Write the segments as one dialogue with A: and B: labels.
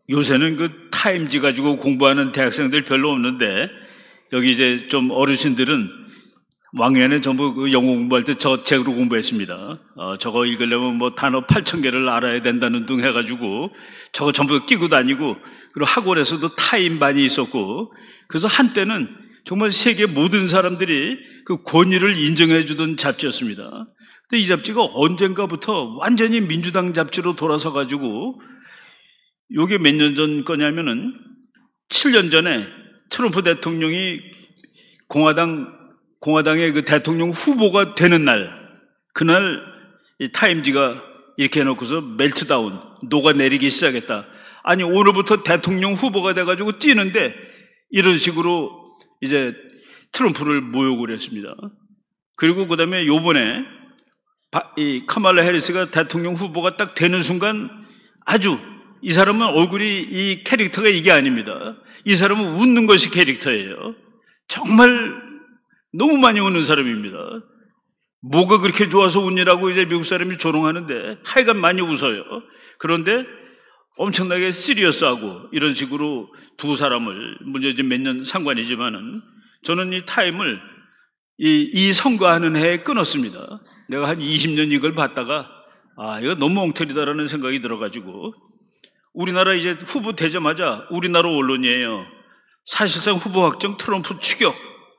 A: 요새는 그 타임지 가지고 공부하는 대학생들 별로 없는데, 여기 이제 좀 어르신들은 왕년에 전부 그 영어 공부할 때 저 책으로 공부했습니다. 저거 읽으려면 뭐 단어 8,000개를 알아야 된다는 둥 해가지고 저거 전부 끼고 다니고, 그리고 학원에서도 타임반이 있었고, 그래서 한때는 정말 세계 모든 사람들이 그 권위를 인정해 주던 잡지였습니다. 근데 이 잡지가 언젠가부터 완전히 민주당 잡지로 돌아서 가지고, 요게 몇 년 전 거냐면은 7년 전에 트럼프 대통령이 공화당의 그 대통령 후보가 되는 날, 그날 이 타임지가 이렇게 해놓고서 멜트다운, 녹아내리기 시작했다. 아니, 오늘부터 대통령 후보가 돼가지고 뛰는데 이런 식으로 이제 트럼프를 모욕을 했습니다. 그리고 그 다음에 요번에 이 카말라 해리스가 대통령 후보가 딱 되는 순간, 아주 이 사람은 얼굴이, 이 캐릭터가 이게 아닙니다. 이 사람은 웃는 것이 캐릭터예요. 정말 너무 많이 웃는 사람입니다. 뭐가 그렇게 좋아서 웃냐라고 이제 미국 사람이 조롱하는데 하여간 많이 웃어요. 그런데 엄청나게 시리어스하고 이런 식으로 두 사람을, 물론 이제 몇 년 상관이지만은, 저는 이 타임을 이 선거하는 해에 끊었습니다. 내가 한 20년 이걸 봤다가 이거 너무 엉터리다라는 생각이 들어가지고, 우리나라 이제 후보 되자마자 우리나라 언론이에요. 사실상 후보 확정, 트럼프 추격.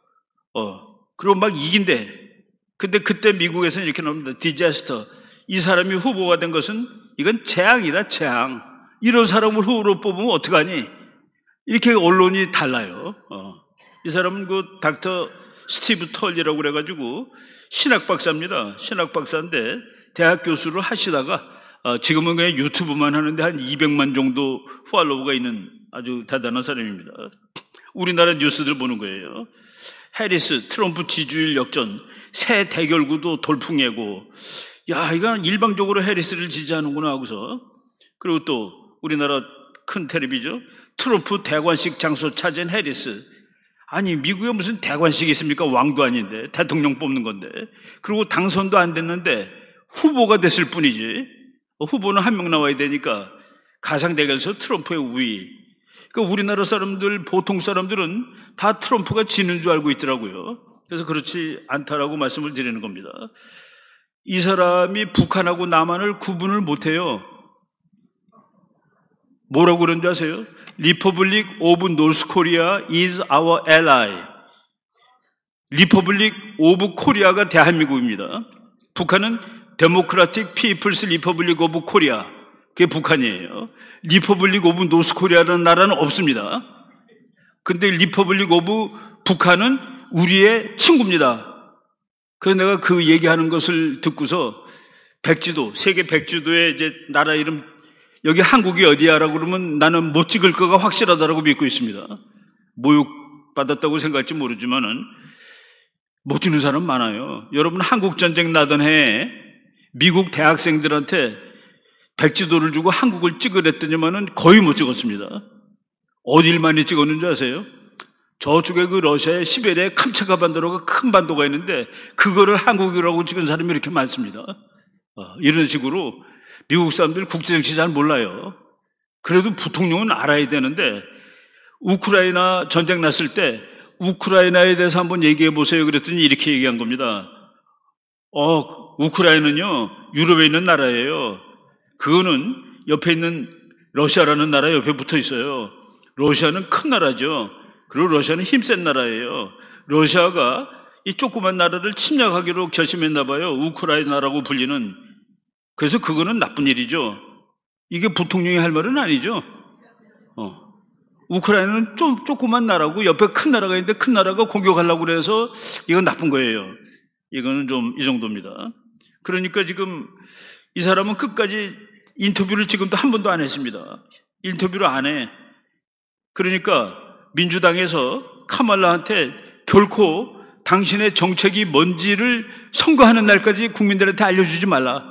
A: 그리고 막 이긴대. 근데 그때 미국에서는 이렇게 나옵니다. 디자스터. 이 사람이 후보가 된 것은 이건 재앙이다, 재앙. 이런 사람을 후보로 뽑으면 어떡하니? 이렇게 언론이 달라요. 이 사람은 그 닥터 스티브 털리라고 그래가지고 신학 박사입니다. 신학 박사인데 대학 교수를 하시다가 지금은 그냥 유튜브만 하는데 한 200만 정도 팔로워가 있는 아주 대단한 사람입니다. 우리나라 뉴스들 보는 거예요. 해리스, 트럼프 지지율 역전, 새 대결구도 돌풍이고, 야, 이건 일방적으로 해리스를 지지하는구나 하고서, 그리고 또 우리나라 큰 텔레비죠. 트럼프 대관식 장소 차지한 해리스. 아니, 미국에 무슨 대관식이 있습니까? 왕도 아닌데, 대통령 뽑는 건데. 그리고 당선도 안 됐는데 후보가 됐을 뿐이지. 후보는 한 명 나와야 되니까 가상 대결에서 트럼프의 우위. 그러니까 우리나라 사람들, 보통 사람들은 다 트럼프가 지는 줄 알고 있더라고요. 그래서 그렇지 않다라고 말씀을 드리는 겁니다. 이 사람이 북한하고 남한을 구분을 못해요. 뭐라고 그런 줄 아세요? Republic of North Korea is our ally. Republic of Korea가 대한민국입니다. 북한은 Democratic People's Republic of Korea. 그게 북한이에요. Republic of North Korea라는 나라는 없습니다. 근데 Republic of 북한은 우리의 친구입니다. 그래서 내가 그 얘기하는 것을 듣고서 백지도, 세계 백지도의 이제 나라 이름, 여기 한국이 어디야라고 그러면 나는 못 찍을 거가 확실하다라고 믿고 있습니다. 모욕받았다고 생각할지 모르지만은 못 찍는 사람 많아요. 여러분, 한국전쟁 나던 해에 미국 대학생들한테 백지도를 주고 한국을 찍으랬더니만은 거의 못 찍었습니다. 어딜 많이 찍었는지 아세요? 저쪽에 그 러시아의 시베리아에 캄차카 반도라고 큰 반도가 있는데 그거를 한국이라고 찍은 사람이 이렇게 많습니다. 이런 식으로 미국 사람들 국제정치 잘 몰라요. 그래도 부통령은 알아야 되는데, 우크라이나 전쟁 났을 때 우크라이나에 대해서 한번 얘기해 보세요 그랬더니 이렇게 얘기한 겁니다. 우크라이나는요 유럽에 있는 나라예요. 그거는 옆에 있는 러시아라는 나라 옆에 붙어 있어요. 러시아는 큰 나라죠. 그리고 러시아는 힘센 나라예요. 러시아가 이 조그만 나라를 침략하기로 결심했나 봐요. 우크라이나라고 불리는. 그래서 그거는 나쁜 일이죠. 이게 부통령이 할 말은 아니죠. 우크라이나는 조그만 나라고 옆에 큰 나라가 있는데 큰 나라가 공격하려고 그래서 이건 나쁜 거예요. 이거는 좀 이 정도입니다. 그러니까 지금 이 사람은 끝까지 인터뷰를 지금도 한 번도 안 했습니다. 인터뷰를 안 해. 그러니까 민주당에서 카말라한테 결코 당신의 정책이 뭔지를 선거하는 날까지 국민들한테 알려주지 말라.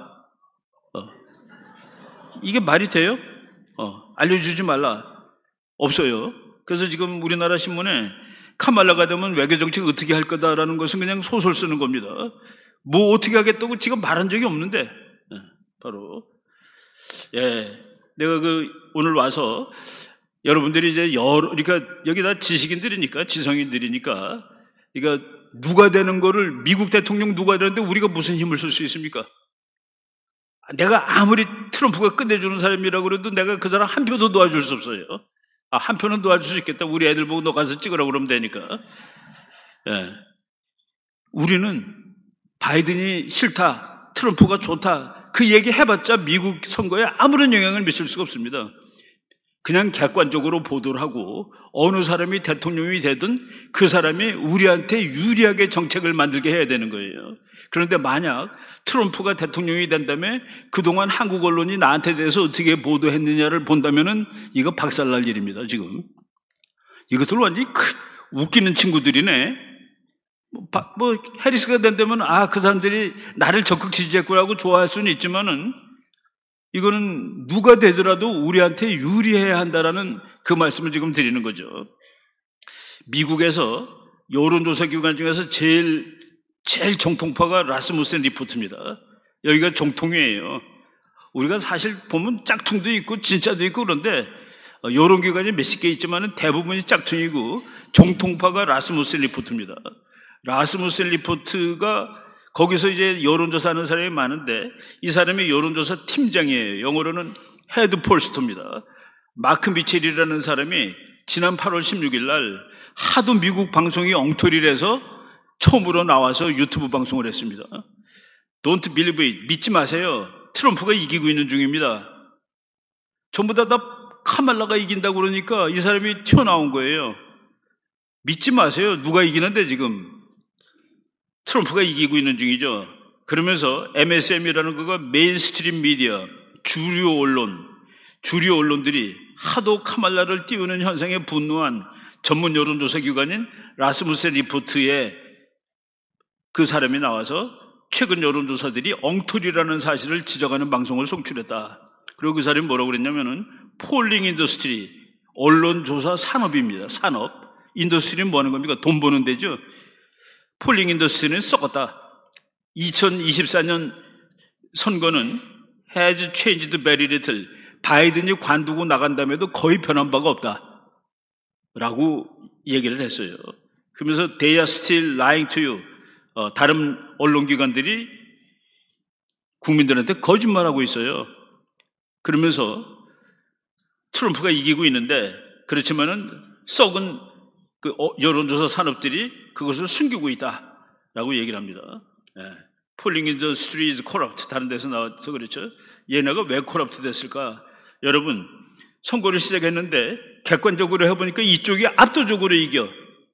A: 이게 말이 돼요? 알려주지 말라. 없어요. 그래서 지금 우리나라 신문에 카말라가 되면 외교정책 어떻게 할 거다라는 것은 그냥 소설 쓰는 겁니다. 뭐 어떻게 하겠다고 지금 말한 적이 없는데, 바로 내가 오늘 와서 여러분들이 이제 그러니까 여기다 지식인들이니까, 지성인들이니까, 그러니까 누가 되는 거를, 미국 대통령 누가 되는데 우리가 무슨 힘을 쓸 수 있습니까? 내가 아무리 트럼프가 끝내주는 사람이라고 그래도 내가 그 사람 한 표도 도와줄 수 없어요. 한 표는 도와줄 수 있겠다. 우리 애들 보고 너 가서 찍으라고 그러면 되니까. 예. 우리는 바이든이 싫다, 트럼프가 좋다, 그 얘기 해봤자 미국 선거에 아무런 영향을 미칠 수가 없습니다. 그냥 객관적으로 보도를 하고 어느 사람이 대통령이 되든 그 사람이 우리한테 유리하게 정책을 만들게 해야 되는 거예요. 그런데 만약 트럼프가 대통령이 된다면 그동안 한국 언론이 나한테 대해서 어떻게 보도했느냐를 본다면은 이거 박살날 일입니다, 지금. 이것들 완전히 웃기는 친구들이네. 해리스가 된다면, 그 사람들이 나를 적극 지지했구나 하고 좋아할 수는 있지만은 이거는 누가 되더라도 우리한테 유리해야 한다라는 그 말씀을 지금 드리는 거죠. 미국에서 여론조사 기관 중에서 제일 정통파가 라스무센 리포트입니다. 여기가 정통이에요. 우리가 사실 보면 짝퉁도 있고 진짜도 있고 그런데 여론기관이 몇십 개 있지만 대부분이 짝퉁이고 정통파가 라스무센 리포트입니다. 라스무센 리포트가 거기서 이제 여론조사 하는 사람이 많은데 이 사람이 여론조사 팀장이에요. 영어로는 헤드 폴스터입니다. 마크 미첼이라는 사람이 지난 8월 16일 날 하도 미국 방송이 엉터리를 해서 처음으로 나와서 유튜브 방송을 했습니다. Don't believe it. 믿지 마세요. 트럼프가 이기고 있는 중입니다. 전부 다 카말라가 이긴다고 그러니까 이 사람이 튀어나온 거예요. 믿지 마세요. 누가 이기는데 지금. 트럼프가 이기고 있는 중이죠. 그러면서 MSM이라는 거가 메인스트림 미디어, 주류 언론들이 하도 카말라를 띄우는 현상에 분노한 전문 여론조사 기관인 라스무센 리포트에 그 사람이 나와서 최근 여론조사들이 엉터리라는 사실을 지적하는 방송을 송출했다. 그리고 그 사람이 뭐라고 그랬냐면은 폴링 인더스트리, 언론조사 산업입니다. 산업. 인더스트리는 뭐 하는 겁니까? 돈 버는 데죠. 폴링 인더스트리는 썩었다. 2024년 선거는 has changed very little. 바이든이 관두고 나간 다음에도 거의 변한 바가 없다. 라고 얘기를 했어요. 그러면서 they are still lying to you. 다른 언론기관들이 국민들한테 거짓말하고 있어요. 그러면서 트럼프가 이기고 있는데 그렇지만은 썩은 여론조사 산업들이 그것을 숨기고 있다라고 얘기를 합니다. Polling industry is corrupt. 다른 데서 나와서 그랬죠. 얘네가 왜 corrupt 됐을까? 여러분, 선거를 시작했는데 객관적으로 해보니까 이쪽이 압도적으로 이겨.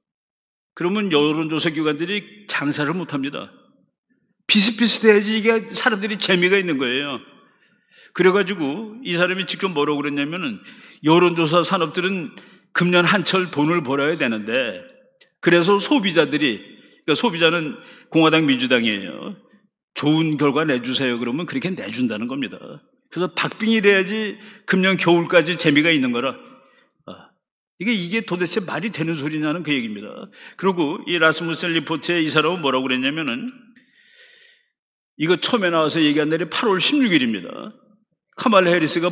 A: 그러면 여론조사 기관들이 장사를 못합니다. 비슷비슷해야지 이게 사람들이 재미가 있는 거예요. 그래가지고 이 사람이 직접 뭐라고 그랬냐면은 여론조사 산업들은 금년 한철 돈을 벌어야 되는데 그래서 그러니까 소비자는 공화당 민주당이에요. 좋은 결과 내주세요. 그러면 그렇게 내준다는 겁니다. 그래서 박빙이래야지 금년 겨울까지 재미가 있는 거라. 이게 도대체 말이 되는 소리냐는 그 얘기입니다. 그리고 이 라스무센 리포트에 이 사람은 뭐라고 그랬냐면은 이거 처음에 나와서 얘기한 날이 8월 16일입니다. 카말라 해리스가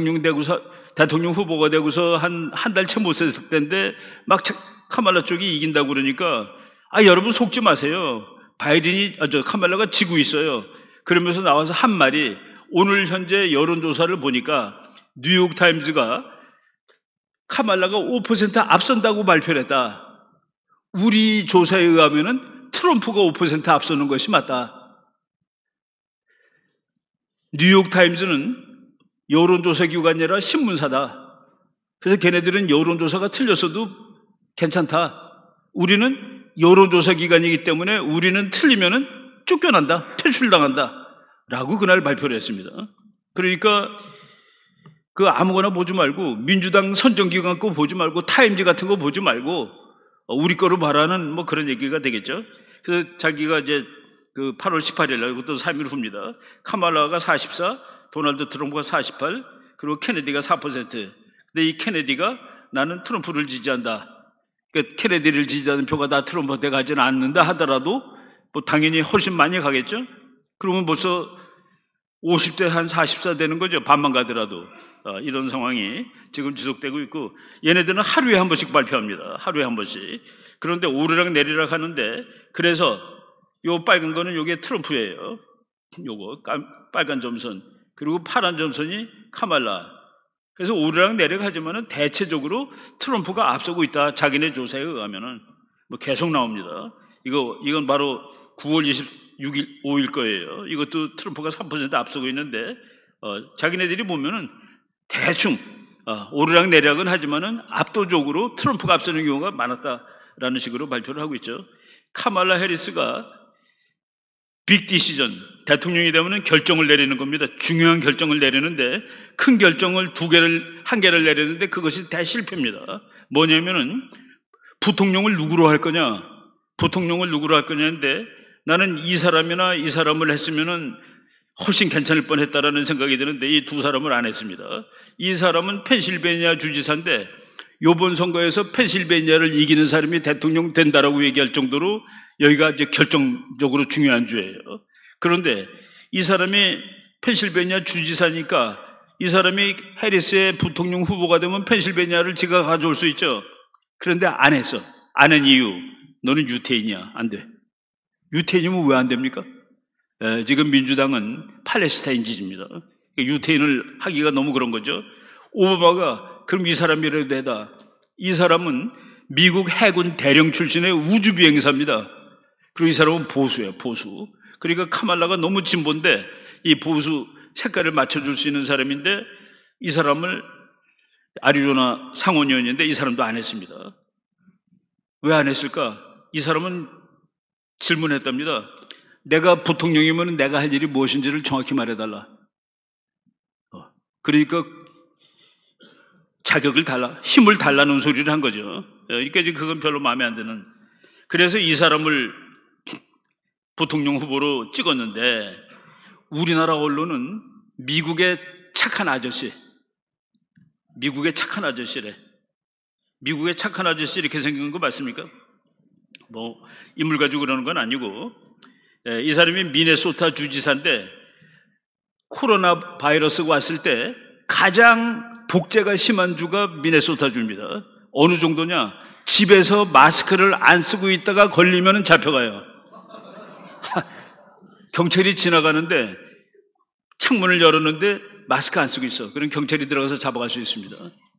A: 대통령 후보가 되고서 한 달 채 못 됐을 때인데 막 카말라 쪽이 이긴다고 그러니까 여러분 속지 마세요. 카말라가 지고 있어요. 그러면서 나와서 한 말이 오늘 현재 여론조사를 보니까 뉴욕타임즈가 카말라가 5% 앞선다고 발표를 했다. 우리 조사에 의하면은 트럼프가 5% 앞서는 것이 맞다. 뉴욕타임즈는 여론조사 기관이 아니라 신문사다. 그래서 걔네들은 여론조사가 틀렸어도 괜찮다. 우리는 여론조사 기관이기 때문에 우리는 틀리면은 쫓겨난다. 퇴출당한다. 라고 그날 발표를 했습니다. 그러니까 아무거나 보지 말고 민주당 선정기관 거 보지 말고 타임즈 같은 거 보지 말고 우리 거로 말하는 뭐 그런 얘기가 되겠죠. 그래서 자기가 이제 8월 18일 날 이것도 3일 후입니다. 카말라가 44, 도널드 트럼프가 48, 그리고 케네디가 4%. 근데 이 케네디가 나는 트럼프를 지지한다. 그러니까 케네디를 지지하는 표가 다 트럼프한테 가지는 않는다 하더라도 뭐 당연히 훨씬 많이 가겠죠. 그러면 벌써 50대 한 40사 되는 거죠. 반만 가더라도. 이런 상황이 지금 지속되고 있고, 얘네들은 하루에 한 번씩 발표합니다. 하루에 한 번씩. 그런데 오르락 내리락 하는데, 그래서 요 빨간 거는 요게 트럼프예요. 요거 빨간 점선. 그리고 파란 점선이 카말라. 그래서 오르락 내리락 하지만은 대체적으로 트럼프가 앞서고 있다. 자기네 조사에 의하면은 뭐 계속 나옵니다. 이건 바로 9월 26일, 5일 거예요. 이것도 트럼프가 3% 앞서고 있는데, 자기네들이 보면은 대충, 오르락 내리락은 하지만은 압도적으로 트럼프가 앞서는 경우가 많았다라는 식으로 발표를 하고 있죠. 카말라 해리스가 빅 디시전, 대통령이 되면은 결정을 내리는 겁니다. 중요한 결정을 내리는데, 큰 결정을 한 개를 내리는데 그것이 대실패입니다. 뭐냐면은, 부통령을 누구로 할 거냐? 부통령을 누구로 할 거냐인데, 나는 이 사람이나 이 사람을 했으면은 훨씬 괜찮을 뻔했다라는 생각이 드는데, 이 두 사람을 안 했습니다. 이 사람은 펜실베니아 주지사인데, 이번 선거에서 펜실베니아를 이기는 사람이 대통령 된다라고 얘기할 정도로 여기가 이제 결정적으로 중요한 주예요. 그런데 이 사람이 펜실베니아 주지사니까 이 사람이 해리스의 부통령 후보가 되면 펜실베니아를 지가 가져올 수 있죠. 그런데 안 했어. 안 한 이유, 너는 유태인이야. 안 돼. 유태인이면 왜 안 됩니까? 지금 민주당은 팔레스타인 지지입니다. 유태인을 하기가 너무 그런 거죠. 오바마가 그럼 이 사람이라도 되다. 이 사람은 미국 해군 대령 출신의 우주비행사입니다. 그리고 이 사람은 보수예요, 보수. 그러니까 카말라가 너무 진보인데 이 보수 색깔을 맞춰줄 수 있는 사람인데, 이 사람을 아리조나 상원의원인데 이 사람도 안 했습니다. 왜 안 했을까? 이 사람은 질문했답니다. 내가 부통령이면 내가 할 일이 무엇인지를 정확히 말해달라. 그러니까 자격을 힘을 달라는 소리를 한 거죠. 그러니까 이제 그건 별로 마음에 안 드는. 그래서 이 사람을 부통령 후보로 찍었는데, 우리나라 언론은 미국의 착한 아저씨래. 미국의 착한 아저씨 이렇게 생긴 거 맞습니까? 뭐 인물 가지고 그러는 건 아니고, 이 사람이 미네소타 주지사인데, 코로나 바이러스가 왔을 때 가장 독재가 심한 주가 미네소타 주입니다. 어느 정도냐? 집에서 마스크를 안 쓰고 있다가 걸리면 잡혀가요. 경찰이 지나가는데 창문을 열었는데 마스크 안 쓰고 있어. 그럼 경찰이 들어가서 잡아갈 수 있습니다.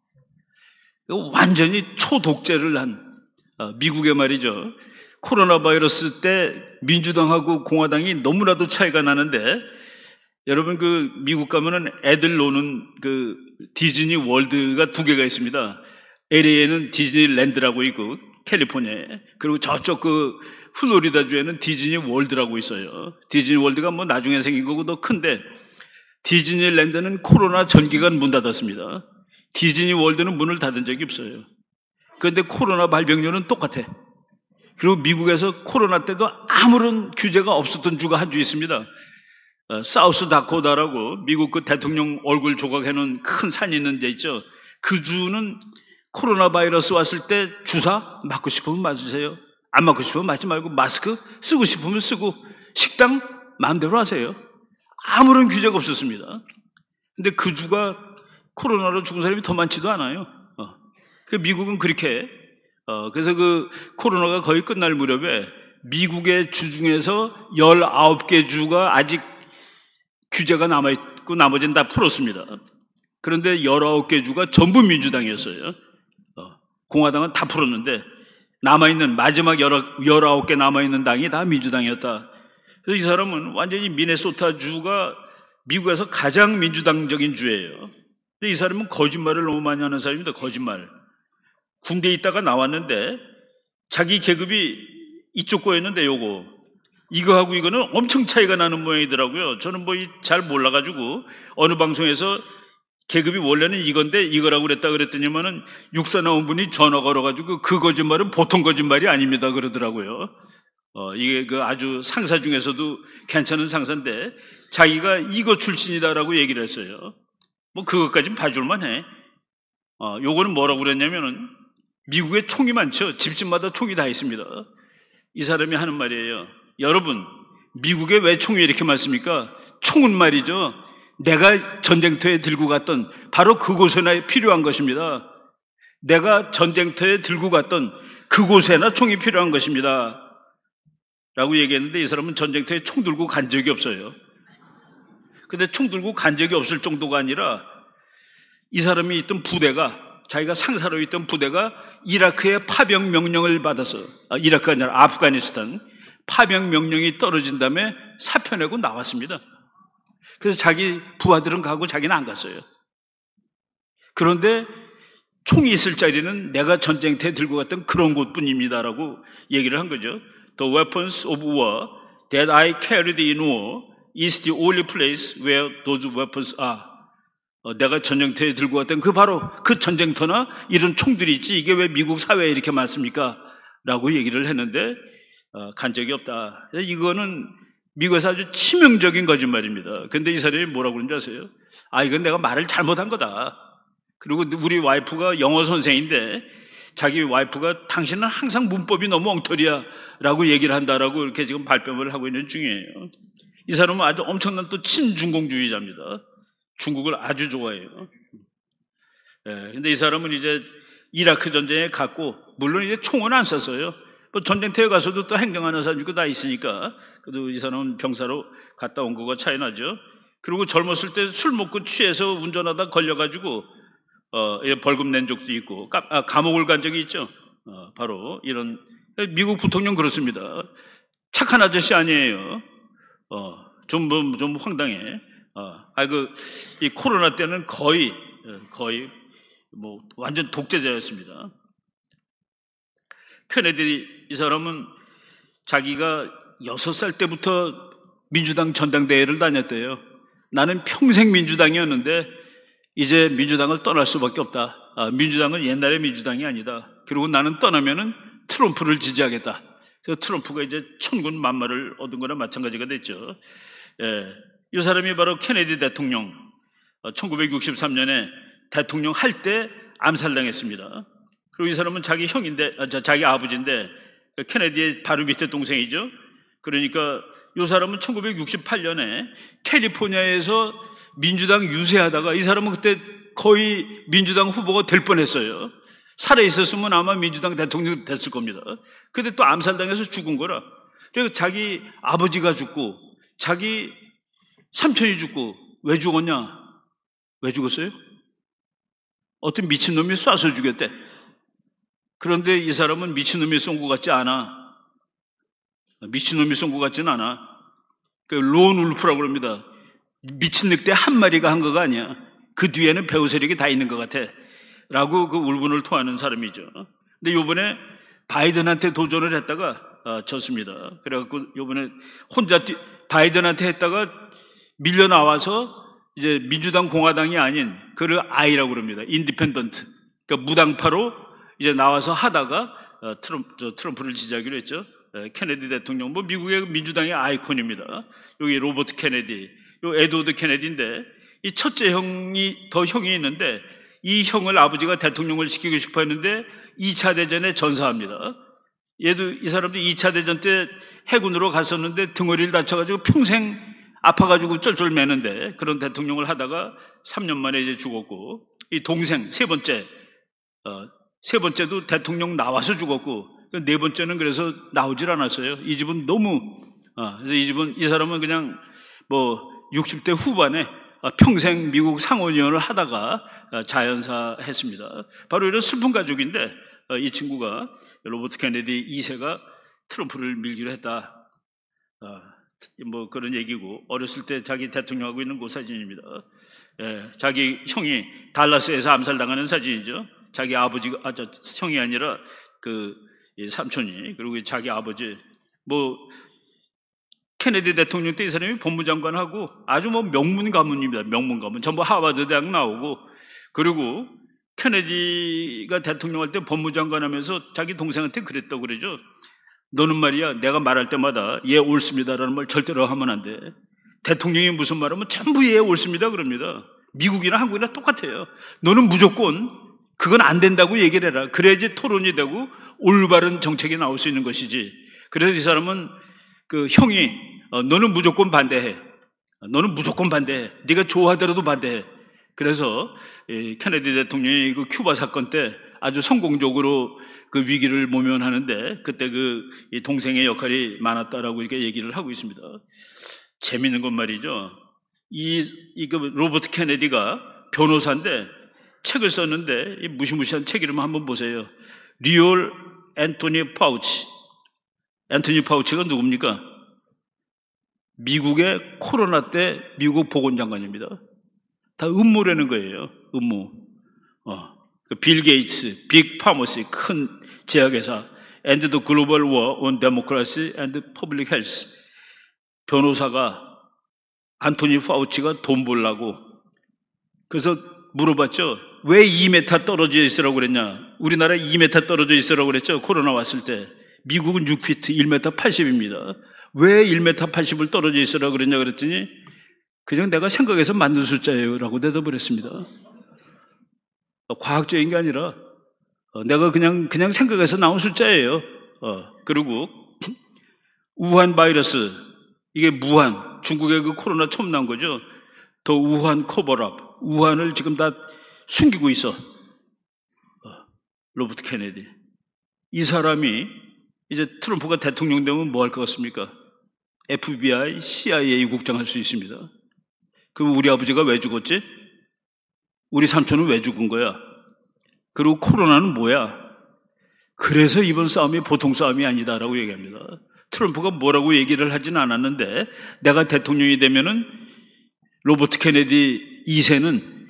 A: 완전히 초독재를 한, 미국의 말이죠. 코로나 바이러스 때 민주당하고 공화당이 너무나도 차이가 나는데, 여러분 그 미국 가면은 애들 노는 그 디즈니 월드가 두 개가 있습니다. LA에는 디즈니랜드라고 있고 캘리포니아에, 그리고 저쪽 그 플로리다주에는 디즈니 월드라고 있어요. 디즈니 월드가 뭐 나중에 생긴 거고 더 큰데, 디즈니랜드는 코로나 전기간 문 닫았습니다. 디즈니 월드는 문을 닫은 적이 없어요. 그런데 코로나 발병률은 똑같아. 그리고 미국에서 코로나 때도 아무런 규제가 없었던 주가 한 주 있습니다. 사우스 다코다라고 미국 그 대통령 얼굴 조각해놓은 큰 산이 있는 데 있죠. 그 주는 코로나 바이러스 왔을 때 주사 맞고 싶으면 맞으세요. 안 맞고 싶으면 맞지 말고, 마스크 쓰고 싶으면 쓰고, 식당 마음대로 하세요. 아무런 규제가 없었습니다. 근데 그 주가 코로나로 죽은 사람이 더 많지도 않아요. 그 미국은 그렇게, 그래서 그 코로나가 거의 끝날 무렵에 미국의 주 중에서 19개 주가 아직 규제가 남아있고 나머지는 다 풀었습니다. 그런데 19개 주가 전부 민주당이었어요. 공화당은 다 풀었는데 남아있는 마지막 19개 남아있는 당이 다 민주당이었다. 그래서 이 사람은 완전히 미네소타 주가 미국에서 가장 민주당적인 주예요. 근데 이 사람은 거짓말을 너무 많이 하는 사람입니다. 거짓말. 군대에 있다가 나왔는데 자기 계급이 이쪽 거였는데 이거하고 이거는 엄청 차이가 나는 모양이더라고요. 저는 뭐 잘 몰라가지고 어느 방송에서 계급이 원래는 이건데 이거라고 그랬더니만은 육사 나온 분이 전화 걸어가지고 그 거짓말은 보통 거짓말이 아닙니다 그러더라고요. 이게 그 아주 상사 중에서도 괜찮은 상사인데 자기가 이거 출신이다라고 얘기를 했어요. 뭐 그것까진 봐줄만 해. 요거는 뭐라고 그랬냐면은 미국에 총이 많죠. 집집마다 총이 다 있습니다. 이 사람이 하는 말이에요. 여러분, 미국에 왜 총이 이렇게 많습니까? 총은 말이죠, 내가 전쟁터에 들고 갔던 바로 그곳에나 필요한 것입니다. 내가 전쟁터에 들고 갔던 그곳에나 총이 필요한 것입니다 라고 얘기했는데, 이 사람은 전쟁터에 총 들고 간 적이 없어요. 근데 총 들고 간 적이 없을 정도가 아니라 이 사람이 있던 부대가, 자기가 상사로 있던 부대가 이라크의 파병 명령을 받아서, 이라크가 아니라 아프가니스탄 파병 명령이 떨어진 다음에 사표 내고 나왔습니다. 그래서 자기 부하들은 가고 자기는 안 갔어요. 그런데 총이 있을 자리는 내가 전쟁터에 들고 갔던 그런 곳뿐입니다라고 얘기를 한 거죠. The weapons of war that I carried in war is the only place where those weapons are. 내가 전쟁터에 들고 갔던 바로 그 전쟁터나 이런 총들이 있지, 이게 왜 미국 사회에 이렇게 많습니까? 라고 얘기를 했는데 간 적이 없다. 이거는 미국에서 아주 치명적인 거짓말입니다. 근데 이 사람이 뭐라고 그러는지 아세요? 이건 내가 말을 잘못한 거다. 그리고 우리 와이프가 영어 선생인데 자기 와이프가 당신은 항상 문법이 너무 엉터리야 라고 얘기를 한다라고 이렇게 지금 발뺌을 하고 있는 중이에요. 이 사람은 아주 엄청난 또 친중공주의자입니다. 중국을 아주 좋아해요. 근데 이 사람은 이제 이라크 전쟁에 갔고, 물론 이제 총은 안 쐈어요. 뭐 전쟁터에 가서도 또 행정하는 사람 있고 다 있으니까, 그래도 이 사람은 병사로 갔다 온 거가 차이 나죠. 그리고 젊었을 때 술 먹고 취해서 운전하다 걸려가지고 벌금 낸 적도 있고, 감옥을 간 적이 있죠. 바로 이런, 미국 부통령 그렇습니다. 착한 아저씨 아니에요. 좀 황당해. 이 코로나 때는 거의 뭐 완전 독재자였습니다. 케네디, 이 사람은 자기가 6살 때부터 민주당 전당대회를 다녔대요. 나는 평생 민주당이었는데 이제 민주당을 떠날 수밖에 없다. 민주당은 옛날의 민주당이 아니다. 그리고 나는 떠나면은 트럼프를 지지하겠다. 그래서 트럼프가 이제 천군 만마를 얻은 거나 마찬가지가 됐죠. 이 사람이 바로 케네디 대통령, 1963년에 대통령 할 때 암살당했습니다. 그리고 이 사람은 자기 형인데, 자기 아버지인데, 케네디의 바로 밑에 동생이죠. 그러니까 이 사람은 1968년에 캘리포니아에서 민주당 유세하다가, 이 사람은 그때 거의 민주당 후보가 될 뻔했어요. 살아있었으면 아마 민주당 대통령 됐을 겁니다. 근데 또 암살당해서 죽은 거라. 그래서 자기 아버지가 죽고 자기 삼촌이 죽고. 왜 죽었냐? 왜 죽었어요? 어떤 미친놈이 쏴서 죽였대. 그런데 이 사람은 미친놈이 쏜 것 같지 않아. 미친놈이 쏜 것 같지는 않아. 그 론 울프라고 그럽니다. 미친 늑대 한 마리가 한 거가 아니야. 그 뒤에는 배후 세력이 다 있는 것 같아 라고 그 울분을 토하는 사람이죠. 근데 요번에 바이든한테 도전을 했다가 졌습니다. 그래갖고 요번에 혼자 바이든한테 했다가 밀려 나와서 이제 민주당 공화당이 아닌 그를 I라고 그럽니다. 인디펜던트. 그러니까 무당파로 이제 나와서 하다가 트럼프를 지지하기로 했죠. 케네디 대통령, 뭐 미국의 민주당의 아이콘입니다. 여기 로버트 케네디, 요 에드워드 케네디인데, 이 첫째 형이 있는데 이 형을 아버지가 대통령을 시키고 싶어 했는데 2차 대전에 전사합니다. 이 사람도 2차 대전 때 해군으로 갔었는데 등허리를 다쳐가지고 평생 아파가지고 쩔쩔 매는데, 그런 대통령을 하다가 3년 만에 이제 죽었고, 이 동생 세 번째도 대통령 나와서 죽었고, 네 번째는 그래서 나오질 않았어요. 이 집은 너무, 그래서 이 사람은 그냥 뭐 60대 후반에 평생 미국 상원의원을 하다가 자연사 했습니다. 바로 이런 슬픈 가족인데, 이 친구가 로버트 케네디 2세가 트럼프를 밀기로 했다. 뭐 그런 얘기고, 어렸을 때 자기 대통령하고 있는 그 사진입니다. 자기 형이 달라스에서 암살당하는 사진이죠. 자기 아버지가, 형이 아니라 그 삼촌이, 그리고 자기 아버지, 뭐 케네디 대통령 때 이 사람이 법무장관하고 아주 뭐 명문 가문입니다. 명문 가문. 전부 하버드 대학 나오고, 그리고 케네디가 대통령 할 때 법무장관 하면서 자기 동생한테 그랬다고 그러죠. 너는 말이야, 내가 말할 때마다 예 옳습니다라는 말 절대로 하면 안 돼. 대통령이 무슨 말하면 전부 예 옳습니다 그럽니다. 미국이나 한국이나 똑같아요. 너는 무조건 그건 안 된다고 얘기를 해라. 그래야지 토론이 되고 올바른 정책이 나올 수 있는 것이지. 그래서 이 사람은 그 형이 너는 무조건 반대해. 너는 무조건 반대해. 네가 좋아하더라도 반대해. 그래서 케네디 대통령이 그 큐바 사건 때 아주 성공적으로 그 위기를 모면하는데 그때 그 동생의 역할이 많았다라고 이렇게 얘기를 하고 있습니다. 재밌는 건 말이죠. 그 로버트 케네디가 변호사인데 책을 썼는데 이 무시무시한 책 이름 한번 보세요. 리얼 앤토니 파우치. 앤토니 파우치가 누굽니까? 미국의 코로나 때 미국 보건장관입니다. 다 음모라는 거예요. 음모. 빌 게이츠, 빅 파머시, 큰 제약회사, and the global war on democracy and public health. 변호사가 안토니 파우치가 돈 벌라고. 그래서 물어봤죠. 왜 2m 떨어져 있으라고 그랬냐? 우리나라에 2m 떨어져 있으라고 그랬죠. 코로나 왔을 때. 미국은 6피트, 1m 80입니다. 왜 1m 80을 떨어져 있으라고 그랬냐 그랬더니 그냥 내가 생각해서 만든 숫자예요 라고 대답을 했습니다. 과학적인 게 아니라 내가 그냥 생각해서 나온 숫자예요. 그리고 우한 바이러스, 이게 무한, 중국의 그 코로나 처음 난 거죠. 더 우한 커버업, 우한을 지금 다 숨기고 있어. 로버트 케네디. 이 사람이 이제 트럼프가 대통령 되면 뭐 할 것 같습니까? FBI, CIA 국장 할 수 있습니다. 그럼 우리 아버지가 왜 죽었지? 우리 삼촌은 왜 죽은 거야? 그리고 코로나는 뭐야? 그래서 이번 싸움이 보통 싸움이 아니다라고 얘기합니다. 트럼프가 뭐라고 얘기를 하진 않았는데 내가 대통령이 되면은 로버트 케네디 2세는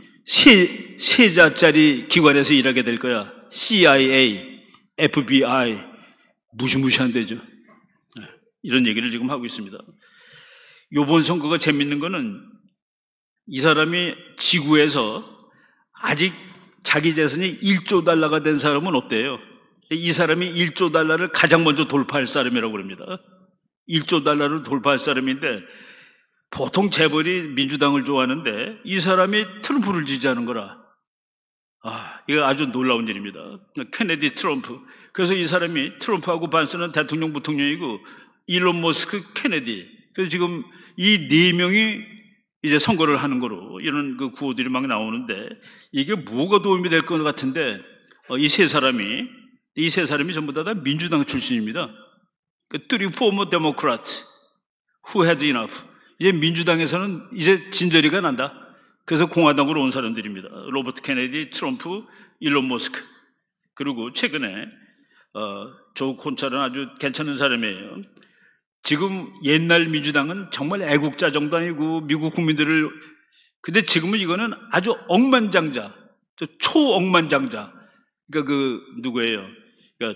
A: 세자짜리 기관에서 일하게 될 거야. CIA, FBI, 무시무시한 데죠. 이런 얘기를 지금 하고 있습니다. 이번 선거가 재밌는 거는 이 사람이 지구에서 아직 자기 재산이 1조 달러가 된 사람은 없대요. 이 사람이 1조 달러를 가장 먼저 돌파할 사람이라고 합니다. 1조 달러를 돌파할 사람인데 보통 재벌이 민주당을 좋아하는데 이 사람이 트럼프를 지지하는 거라. 이거 아주 놀라운 일입니다. 케네디 트럼프. 그래서 이 사람이 트럼프하고 반스는 대통령 부통령이고 일론 머스크 케네디. 그래서 지금 이 네 명이 이제 선거를 하는 거로 이런 그 구호들이 막 나오는데 이게 뭐가 도움이 될 것 같은데 이 세 사람이 전부 다 민주당 출신입니다. Three former Democrats who had enough. 이제 민주당에서는 이제 진저리가 난다. 그래서 공화당으로 온 사람들입니다. 로버트 케네디, 트럼프, 일론 머스크. 그리고 최근에 조 콘차는 아주 괜찮은 사람이에요. 지금 옛날 민주당은 정말 애국자 정도 아니고 미국 국민들을, 근데 지금은 이거는 아주 억만장자, 초억만장자. 그러니까 누구예요? 그러니까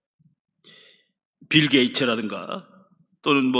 A: 빌 게이츠라든가 또는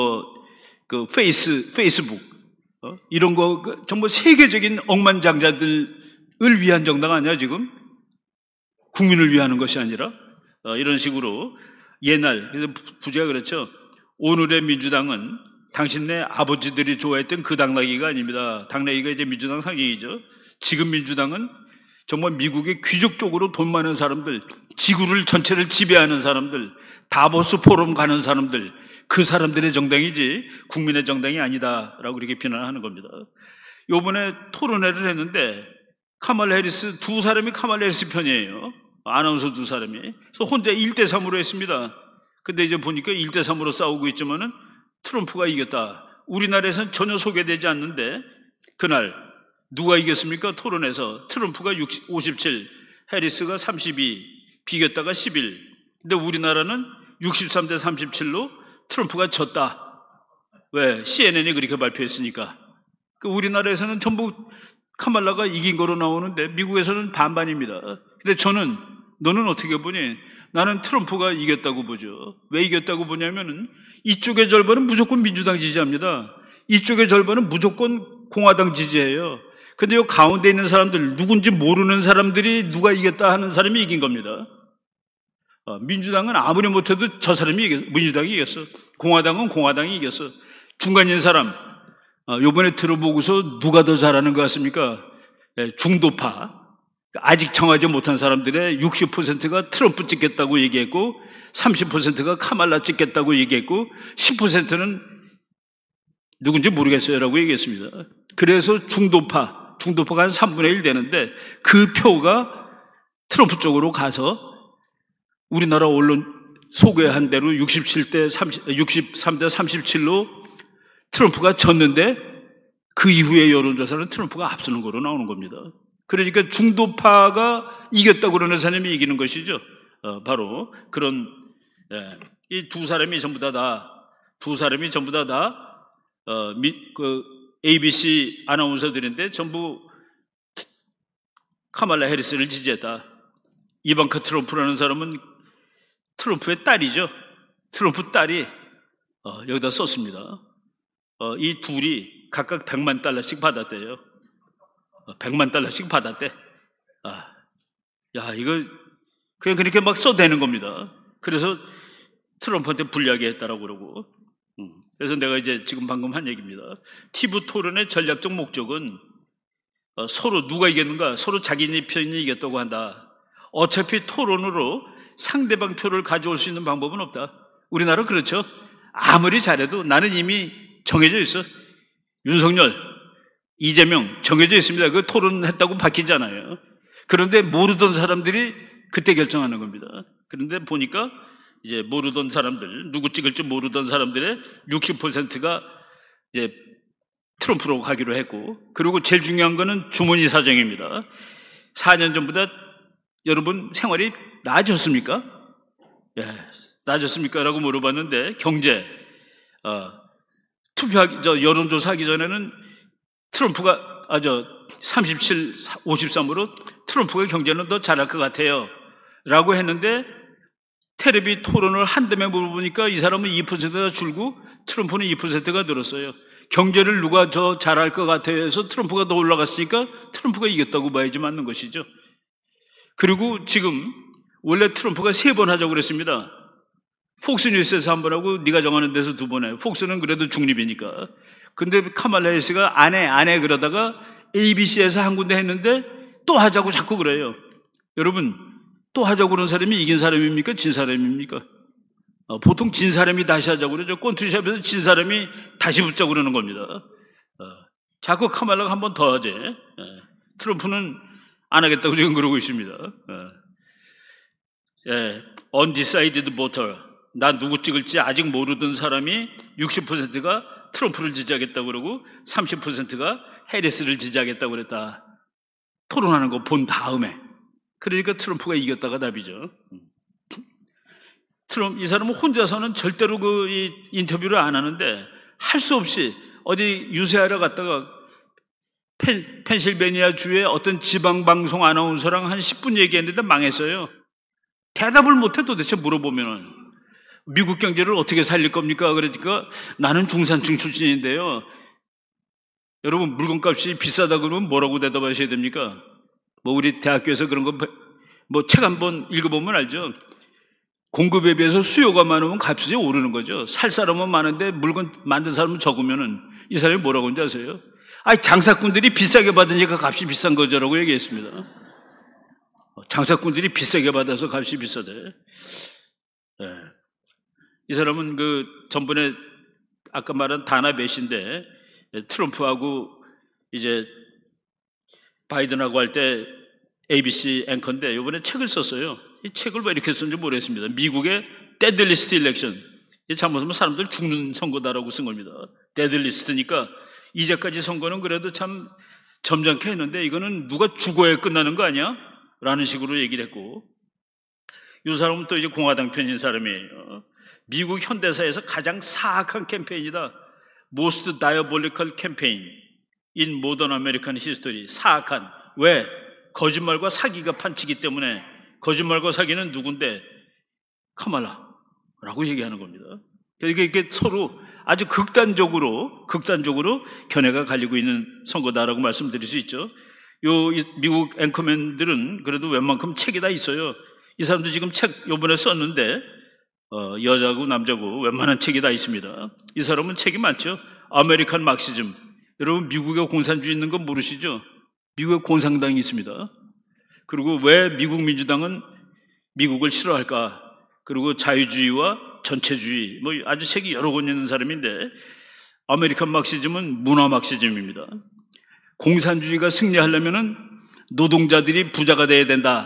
A: 페이스북 이런 거 정말 세계적인 억만장자들을 위한 정당 아니야 지금? 국민을 위하는 것이 아니라 이런 식으로 옛날, 그래서 부제가 그렇죠. 오늘의 민주당은 당신네 아버지들이 좋아했던 그 당나귀가 아닙니다. 당나귀가 이제 민주당 상징이죠. 지금 민주당은 정말 미국의 귀족적으로 돈 많은 사람들, 지구를 전체를 지배하는 사람들, 다보스 포럼 가는 사람들, 그 사람들의 정당이지 국민의 정당이 아니다라고 이렇게 비난하는 겁니다. 요번에 토론회를 했는데 카말라 해리스, 두 사람이 카말라 해리스 편이에요. 아나운서 두 사람이. 그래서 혼자 1대3으로 했습니다. 근데 이제 보니까 1대3으로 싸우고 있지만은 트럼프가 이겼다. 우리나라에서는 전혀 소개되지 않는데 그날 누가 이겼습니까? 토론에서 트럼프가 57, 해리스가 32, 비겼다가 11. 근데 우리나라는 63대 37로 트럼프가 졌다. 왜? CNN이 그렇게 발표했으니까. 우리나라에서는 전부 카말라가 이긴 거로 나오는데 미국에서는 반반입니다. 근데 너는 어떻게 보니? 나는 트럼프가 이겼다고 보죠. 왜 이겼다고 보냐면은 이쪽의 절반은 무조건 민주당 지지합니다. 이쪽의 절반은 무조건 공화당 지지해요. 근데 이 가운데 있는 사람들, 누군지 모르는 사람들이 누가 이겼다 하는 사람이 이긴 겁니다. 민주당은 아무리 못해도 저 사람이 민주당이 이겼어. 공화당은 공화당이 이겼어. 중간인 사람, 요번에 들어보고서 누가 더 잘하는 것 같습니까? 중도파. 아직 정하지 못한 사람들의 60%가 트럼프 찍겠다고 얘기했고 30%가 카말라 찍겠다고 얘기했고 10%는 누군지 모르겠어요라고 얘기했습니다. 그래서 중도파가 한 3분의 1 되는데 그 표가 트럼프 쪽으로 가서 우리나라 언론 소개한 대로 63대 37로 트럼프가 졌는데 그 이후의 여론조사는 트럼프가 앞서는 거로 나오는 겁니다. 그러니까 중도파가 이겼다고 그러는 사람이 이기는 것이죠. 바로 그런 이 두 사람이 전부 다 ABC 아나운서들인데 전부 카말라 해리스를 지지했다. 이방카 트럼프라는 사람은 트럼프의 딸이죠. 트럼프 딸이 여기다 썼습니다. 이 둘이 각각 $100만 받았대요. $100만 받았대. 야, 이거 그냥 그렇게 막 써대는 겁니다. 그래서 트럼프한테 불리하게 했다라고 그러고. 그래서 내가 이제 지금 방금 한 얘기입니다. TV 토론의 전략적 목적은 서로 누가 이겼는가, 서로 자기네 편이 이겼다고 한다. 어차피 토론으로 상대방 표를 가져올 수 있는 방법은 없다. 우리나라 그렇죠. 아무리 잘해도 나는 이미 정해져 있어. 윤석열, 이재명 정해져 있습니다. 그 토론했다고 바뀌잖아요. 그런데 모르던 사람들이 그때 결정하는 겁니다. 그런데 보니까 이제 모르던 사람들, 누구 찍을지 모르던 사람들의 60%가 이제 트럼프로 가기로 했고, 그리고 제일 중요한 거는 주머니 사정입니다. 4년 전보다 여러분 생활이 나아졌습니까? 예, 나아졌습니까? 라고 물어봤는데, 경제, 여론조사 하기 전에는 트럼프가, 37, 53으로 트럼프가 경제는 더 잘할 것 같아요. 라고 했는데, 텔레비 토론을 한다며 물어보니까 이 사람은 2%가 줄고 트럼프는 2%가 늘었어요. 경제를 누가 더 잘할 것 같아요 해서 트럼프가 더 올라갔으니까 트럼프가 이겼다고 봐야지 맞는 것이죠. 그리고 지금 원래 트럼프가 3번 하자고 그랬습니다. 폭스뉴스에서 1번 하고 네가 정하는 데서 2번 해요. 폭스는 그래도 중립이니까. 근데 카말라 해리스가 안 해 그러다가 ABC에서 한 군데 했는데 또 하자고 자꾸 그래요. 여러분, 또 하자고 그런 사람이 이긴 사람입니까? 진 사람입니까? 보통 진 사람이 다시 하자고 그러죠. 꼰투샵에서 진 사람이 다시 붙자고 그러는 겁니다. 자꾸 카말라가 한 번 더 하지. 트럼프는 안 하겠다고 지금 그러고 있습니다. undecided voter. 나 누구 찍을지 아직 모르던 사람이 60%가 트럼프를 지지하겠다고 그러고 30%가 해리스를 지지하겠다고 그랬다. 토론하는 거 본 다음에. 그러니까 트럼프가 이겼다가 답이죠. 이 사람은 혼자서는 절대로 이 인터뷰를 안 하는데 할 수 없이 어디 유세하러 갔다가 펜실베니아 주의 어떤 지방방송 아나운서랑 한 10분 얘기했는데 망했어요. 대답을 못해. 도대체 물어보면은 미국 경제를 어떻게 살릴 겁니까? 그러니까 나는 중산층 출신인데요. 여러분, 물건값이 비싸다 그러면 뭐라고 대답하셔야 됩니까? 우리 대학교에서 그런 거 책 한번 읽어보면 알죠. 공급에 비해서 수요가 많으면 값이 오르는 거죠. 살 사람은 많은데 물건 만든 사람은 적으면은 이 사람이 뭐라고 하는지 아세요? 장사꾼들이 비싸게 받으니까 값이 비싼 거죠라고 얘기했습니다. 장사꾼들이 비싸게 받아서 값이 비싸대. 이 사람은 전번에 아까 말한 다나 메시인데 트럼프하고 이제 바이든하고 할 때 ABC 앵커인데 이번에 책을 썼어요. 이 책을 왜 이렇게 썼는지 모르겠습니다. 미국의 데드리스트 일렉션. 잘못하면 사람들 죽는 선거다라고 쓴 겁니다. 데드리스트니까 이제까지 선거는 그래도 참 점잖게 했는데 이거는 누가 죽어야 끝나는 거 아니야? 라는 식으로 얘기를 했고, 이 사람은 또 이제 공화당 편인 사람이에요. 미국 현대사에서 가장 사악한 캠페인이다. Most diabolical campaign in modern American history. 사악한. 왜? 거짓말과 사기가 판치기 때문에. 거짓말과 사기는 누군데? 카말라라고 얘기하는 겁니다. 그러니까 이게 서로 아주 극단적으로 견해가 갈리고 있는 선거다라고 말씀드릴 수 있죠. 미국 앵커맨들은 그래도 웬만큼 책이 다 있어요. 이 사람도 지금 책 요번에 썼는데 여자고 남자고 웬만한 책이 다 있습니다. 이 사람은 책이 많죠. 아메리칸 막시즘. 여러분, 미국에 공산주의 있는 거 모르시죠? 미국에 공산당이 있습니다. 그리고 왜 미국 민주당은 미국을 싫어할까? 그리고 자유주의와 전체주의, 아주 책이 여러 권 있는 사람인데, 아메리칸 막시즘은 문화 막시즘입니다. 공산주의가 승리하려면은 노동자들이 부자가 돼야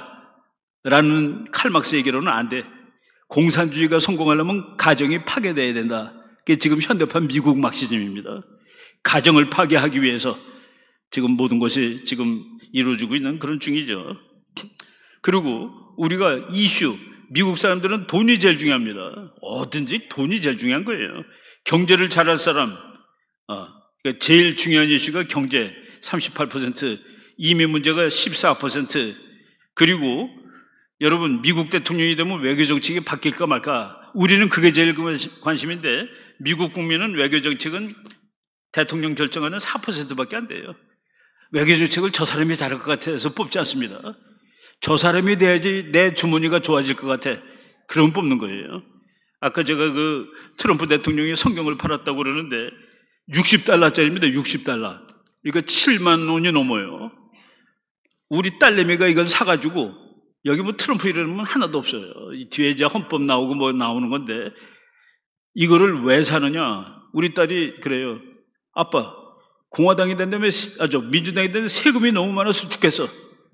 A: 된다라는 칼 막스 얘기로는 안 돼. 공산주의가 성공하려면 가정이 파괴돼야 된다. 그게 지금 현대판 미국 막시즘입니다. 가정을 파괴하기 위해서 지금 모든 것이 지금 이루어지고 있는 그런 중이죠. 그리고 우리가 이슈, 미국 사람들은 돈이 제일 중요합니다. 어든지 돈이 제일 중요한 거예요. 경제를 잘할 사람, 그러니까 제일 중요한 이슈가 경제 38%, 이민 문제가 14%, 그리고 여러분 미국 대통령이 되면 외교 정책이 바뀔까 말까, 우리는 그게 제일 관심인데 미국 국민은 외교 정책은 대통령 결정하는 4%밖에 안 돼요. 외교 정책을 저 사람이 잘할 것 같아서 뽑지 않습니다. 저 사람이 돼야지 내 주머니가 좋아질 것 같아. 그러면 뽑는 거예요. 아까 제가 그 트럼프 대통령이 성경을 팔았다고 그러는데 $60짜리입니다. $60. 그러니까 7만 원이 넘어요. 우리 딸내미가 이걸 사가지고, 여기 뭐 트럼프 이러면 하나도 없어요. 이 뒤에 이제 헌법 나오고 뭐 나오는 건데, 이거를 왜 사느냐? 우리 딸이 그래요. 아빠, 공화당이 된다면, 민주당이 된다면 세금이 너무 많아서 죽겠어.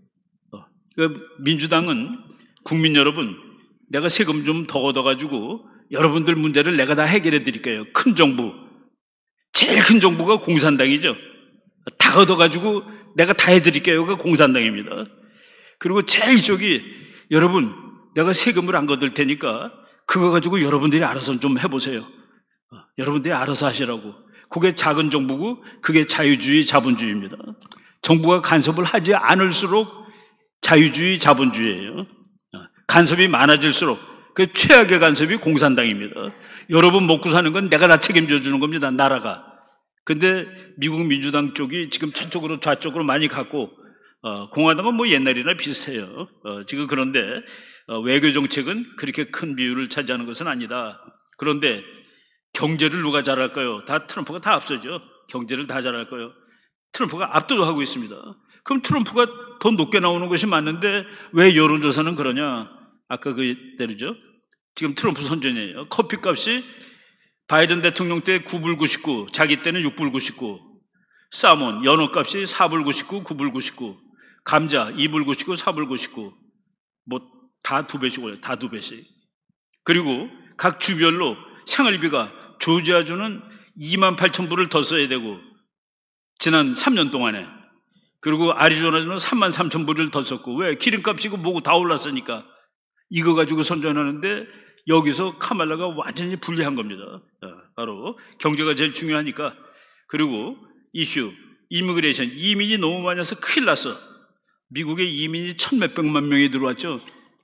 A: 그러니까 민주당은 국민 여러분, 내가 세금 좀 더 걷어가지고 여러분들 문제를 내가 다 해결해 드릴게요. 큰 정부. 제일 큰 정부가 공산당이죠. 다 걷어가지고 내가 다 해드릴게요가 공산당입니다. 그리고 제일 쪽이, 여러분, 내가 세금을 안 걷을 테니까 그거 가지고 여러분들이 알아서 좀 해보세요. 여러분들이 알아서 하시라고. 그게 작은 정부고, 그게 자유주의, 자본주의입니다. 정부가 간섭을 하지 않을수록 자유주의, 자본주의예요. 간섭이 많아질수록 그 최악의 간섭이 공산당입니다. 여러분 먹고 사는 건 내가 다 책임져 주는 겁니다. 나라가. 근데 미국 민주당 쪽이 지금 저쪽으로 좌쪽으로 많이 갔고, 공화당은 뭐 옛날이나 비슷해요. 지금 그런데 외교 정책은 그렇게 큰 비율을 차지하는 것은 아니다. 그런데 경제를 누가 잘할까요? 다 트럼프가 다 앞서죠. 경제를 다 잘할 거예요. 트럼프가 압도하고 있습니다. 그럼 트럼프가 더 높게 나오는 것이 맞는데 왜 여론조사는 그러냐? 아까 그대로죠. 지금 트럼프 선전이에요. 커피값이 바이든 대통령 때 9불 99, 자기 때는 6불 99. 사몬, 연어값이 4불 99, 9불 99. 감자 2불 99, 4불 99. 뭐 다 2배씩 올려요. 다 2배씩. 그리고 각 주별로 생활비가, 조지아주는 28,000불을 더 써야 되고, 지난 3년 동안에. 그리고 아리조나주는 33,000불을 더 썼고. 왜? 기름값이고 뭐고 다 올랐으니까. 이거 가지고 선전하는데 여기서 카말라가 완전히 불리한 겁니다. 바로 경제가 제일 중요하니까. 그리고 이슈, 이미그레이션, 이민이 너무 많이 와서 큰일 났어. 미국에 이민이 1,몇백만 명이 들어왔죠.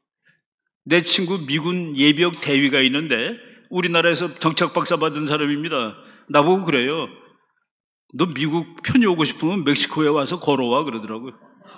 A: 내 친구 미군 예비역 대위가 있는데 우리나라에서 정착 박사 받은 사람입니다. 나보고 그래요. 너 미국 편히 오고 싶으면 멕시코에 와서 걸어와 그러더라고요.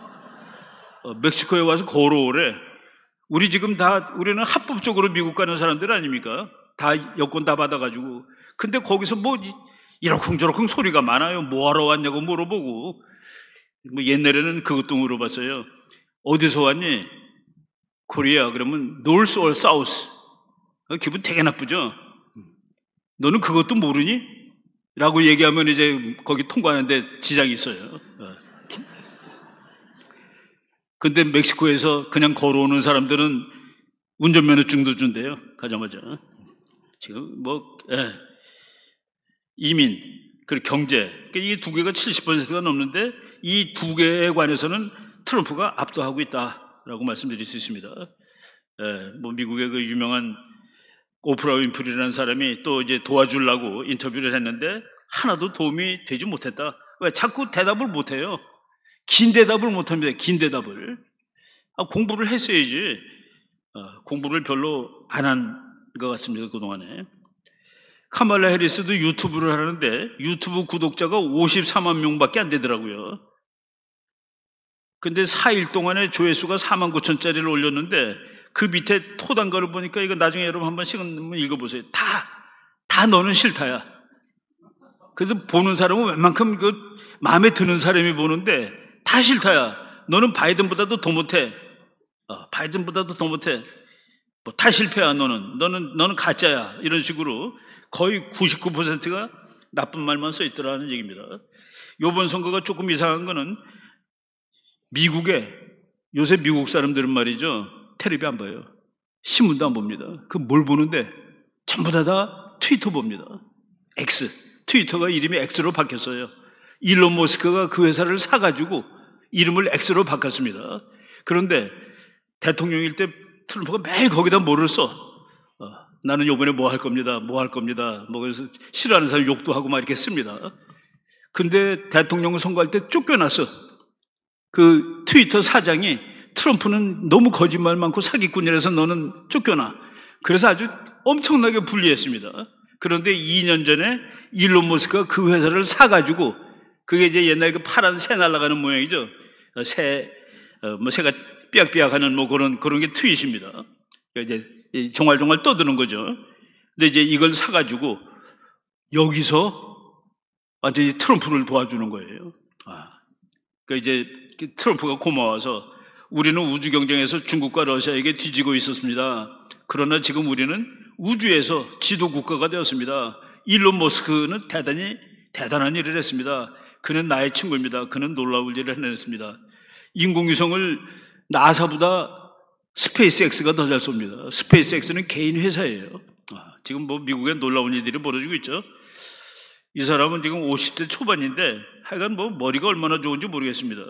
A: 멕시코에 와서 걸어오래. 우리 지금 우리는 합법적으로 미국 가는 사람들 아닙니까? 다 여권 다 받아가지고. 근데 거기서 뭐 이러쿵저러쿵 소리가 많아요. 뭐하러 왔냐고 물어보고. 뭐 옛날에는 그것도 물어봤어요. 어디서 왔니? 코리아. 그러면 North or South? 기분 되게 나쁘죠? 너는 그것도 모르니? 라고 얘기하면 이제 거기 통과하는데 지장이 있어요. 근데 멕시코에서 그냥 걸어오는 사람들은 운전면허증도 준대요. 가자마자. 지금 이민, 그리고 경제. 이 두 개가 70%가 넘는데 이 두 개에 관해서는 트럼프가 압도하고 있다라고 말씀드릴 수 있습니다. 뭐 미국의 그 유명한 오프라 윈프리라는 사람이 또 이제 도와주려고 인터뷰를 했는데 하나도 도움이 되지 못했다. 왜? 자꾸 대답을 못해요. 긴 대답을 못합니다. 긴 대답을. 공부를 했어야지. 공부를 별로 안 한 것 같습니다. 그동안에. 카말라 해리스도 유튜브를 하는데 유튜브 구독자가 54만 명밖에 안 되더라고요. 근데 4일 동안에 조회수가 49,000짜리를 올렸는데 그 밑에 토단가를 보니까 이거 나중에 여러분 한번 시간 읽어보세요. 다 너는 싫다야. 그래서 보는 사람은 웬만큼 마음에 드는 사람이 보는데 다 싫다야. 너는 바이든보다도 더 못해. 바이든보다도 더 못해. 다 실패야. 너는 가짜야. 이런 식으로 거의 99%가 나쁜 말만 써 있더라는 얘기입니다. 이번 선거가 조금 이상한 거는 미국에, 요새 미국 사람들은 말이죠, 텔레비 안 봐요. 신문도 안 봅니다. 그 뭘 보는데 전부 다 트위터 봅니다. X. 트위터가 이름이 X로 바뀌었어요. 일론 머스크가 그 회사를 사가지고 이름을 X로 바꿨습니다. 그런데 대통령일 때 트럼프가 매일 거기다 뭐를 써. 나는 이번에 뭐 할 겁니다. 뭐 할 겁니다. 뭐 그래서 싫어하는 사람 욕도 하고 막 이렇게 씁니다. 근데 대통령 선거할 때 쫓겨났어. 그 트위터 사장이 트럼프는 너무 거짓말 많고 사기꾼이라서 너는 쫓겨나. 그래서 아주 엄청나게 불리했습니다. 그런데 2년 전에 일론 머스크가 그 회사를 사가지고, 그게 이제 옛날 그 파란 새 날아가는 모양이죠. 새가 삐약삐약하는 뭐 그런 게 트윗입니다. 그러니까 이제 종알종알 떠드는 거죠. 근데 이제 이걸 사가지고 여기서 완전히 트럼프를 도와주는 거예요. 그러니까 이제 트럼프가 고마워서 우리는 우주 경쟁에서 중국과 러시아에게 뒤지고 있었습니다. 그러나 지금 우리는 우주에서 지도 국가가 되었습니다. 일론 머스크는 대단한 일을 했습니다. 그는 나의 친구입니다. 그는 놀라울 일을 해냈습니다. 인공위성을 나사보다 스페이스X가 더 잘 쏩니다. 스페이스X는 개인 회사예요. 지금 뭐 미국에 놀라운 일들이 벌어지고 있죠. 이 사람은 지금 50대 초반인데 하여간 뭐 머리가 얼마나 좋은지 모르겠습니다.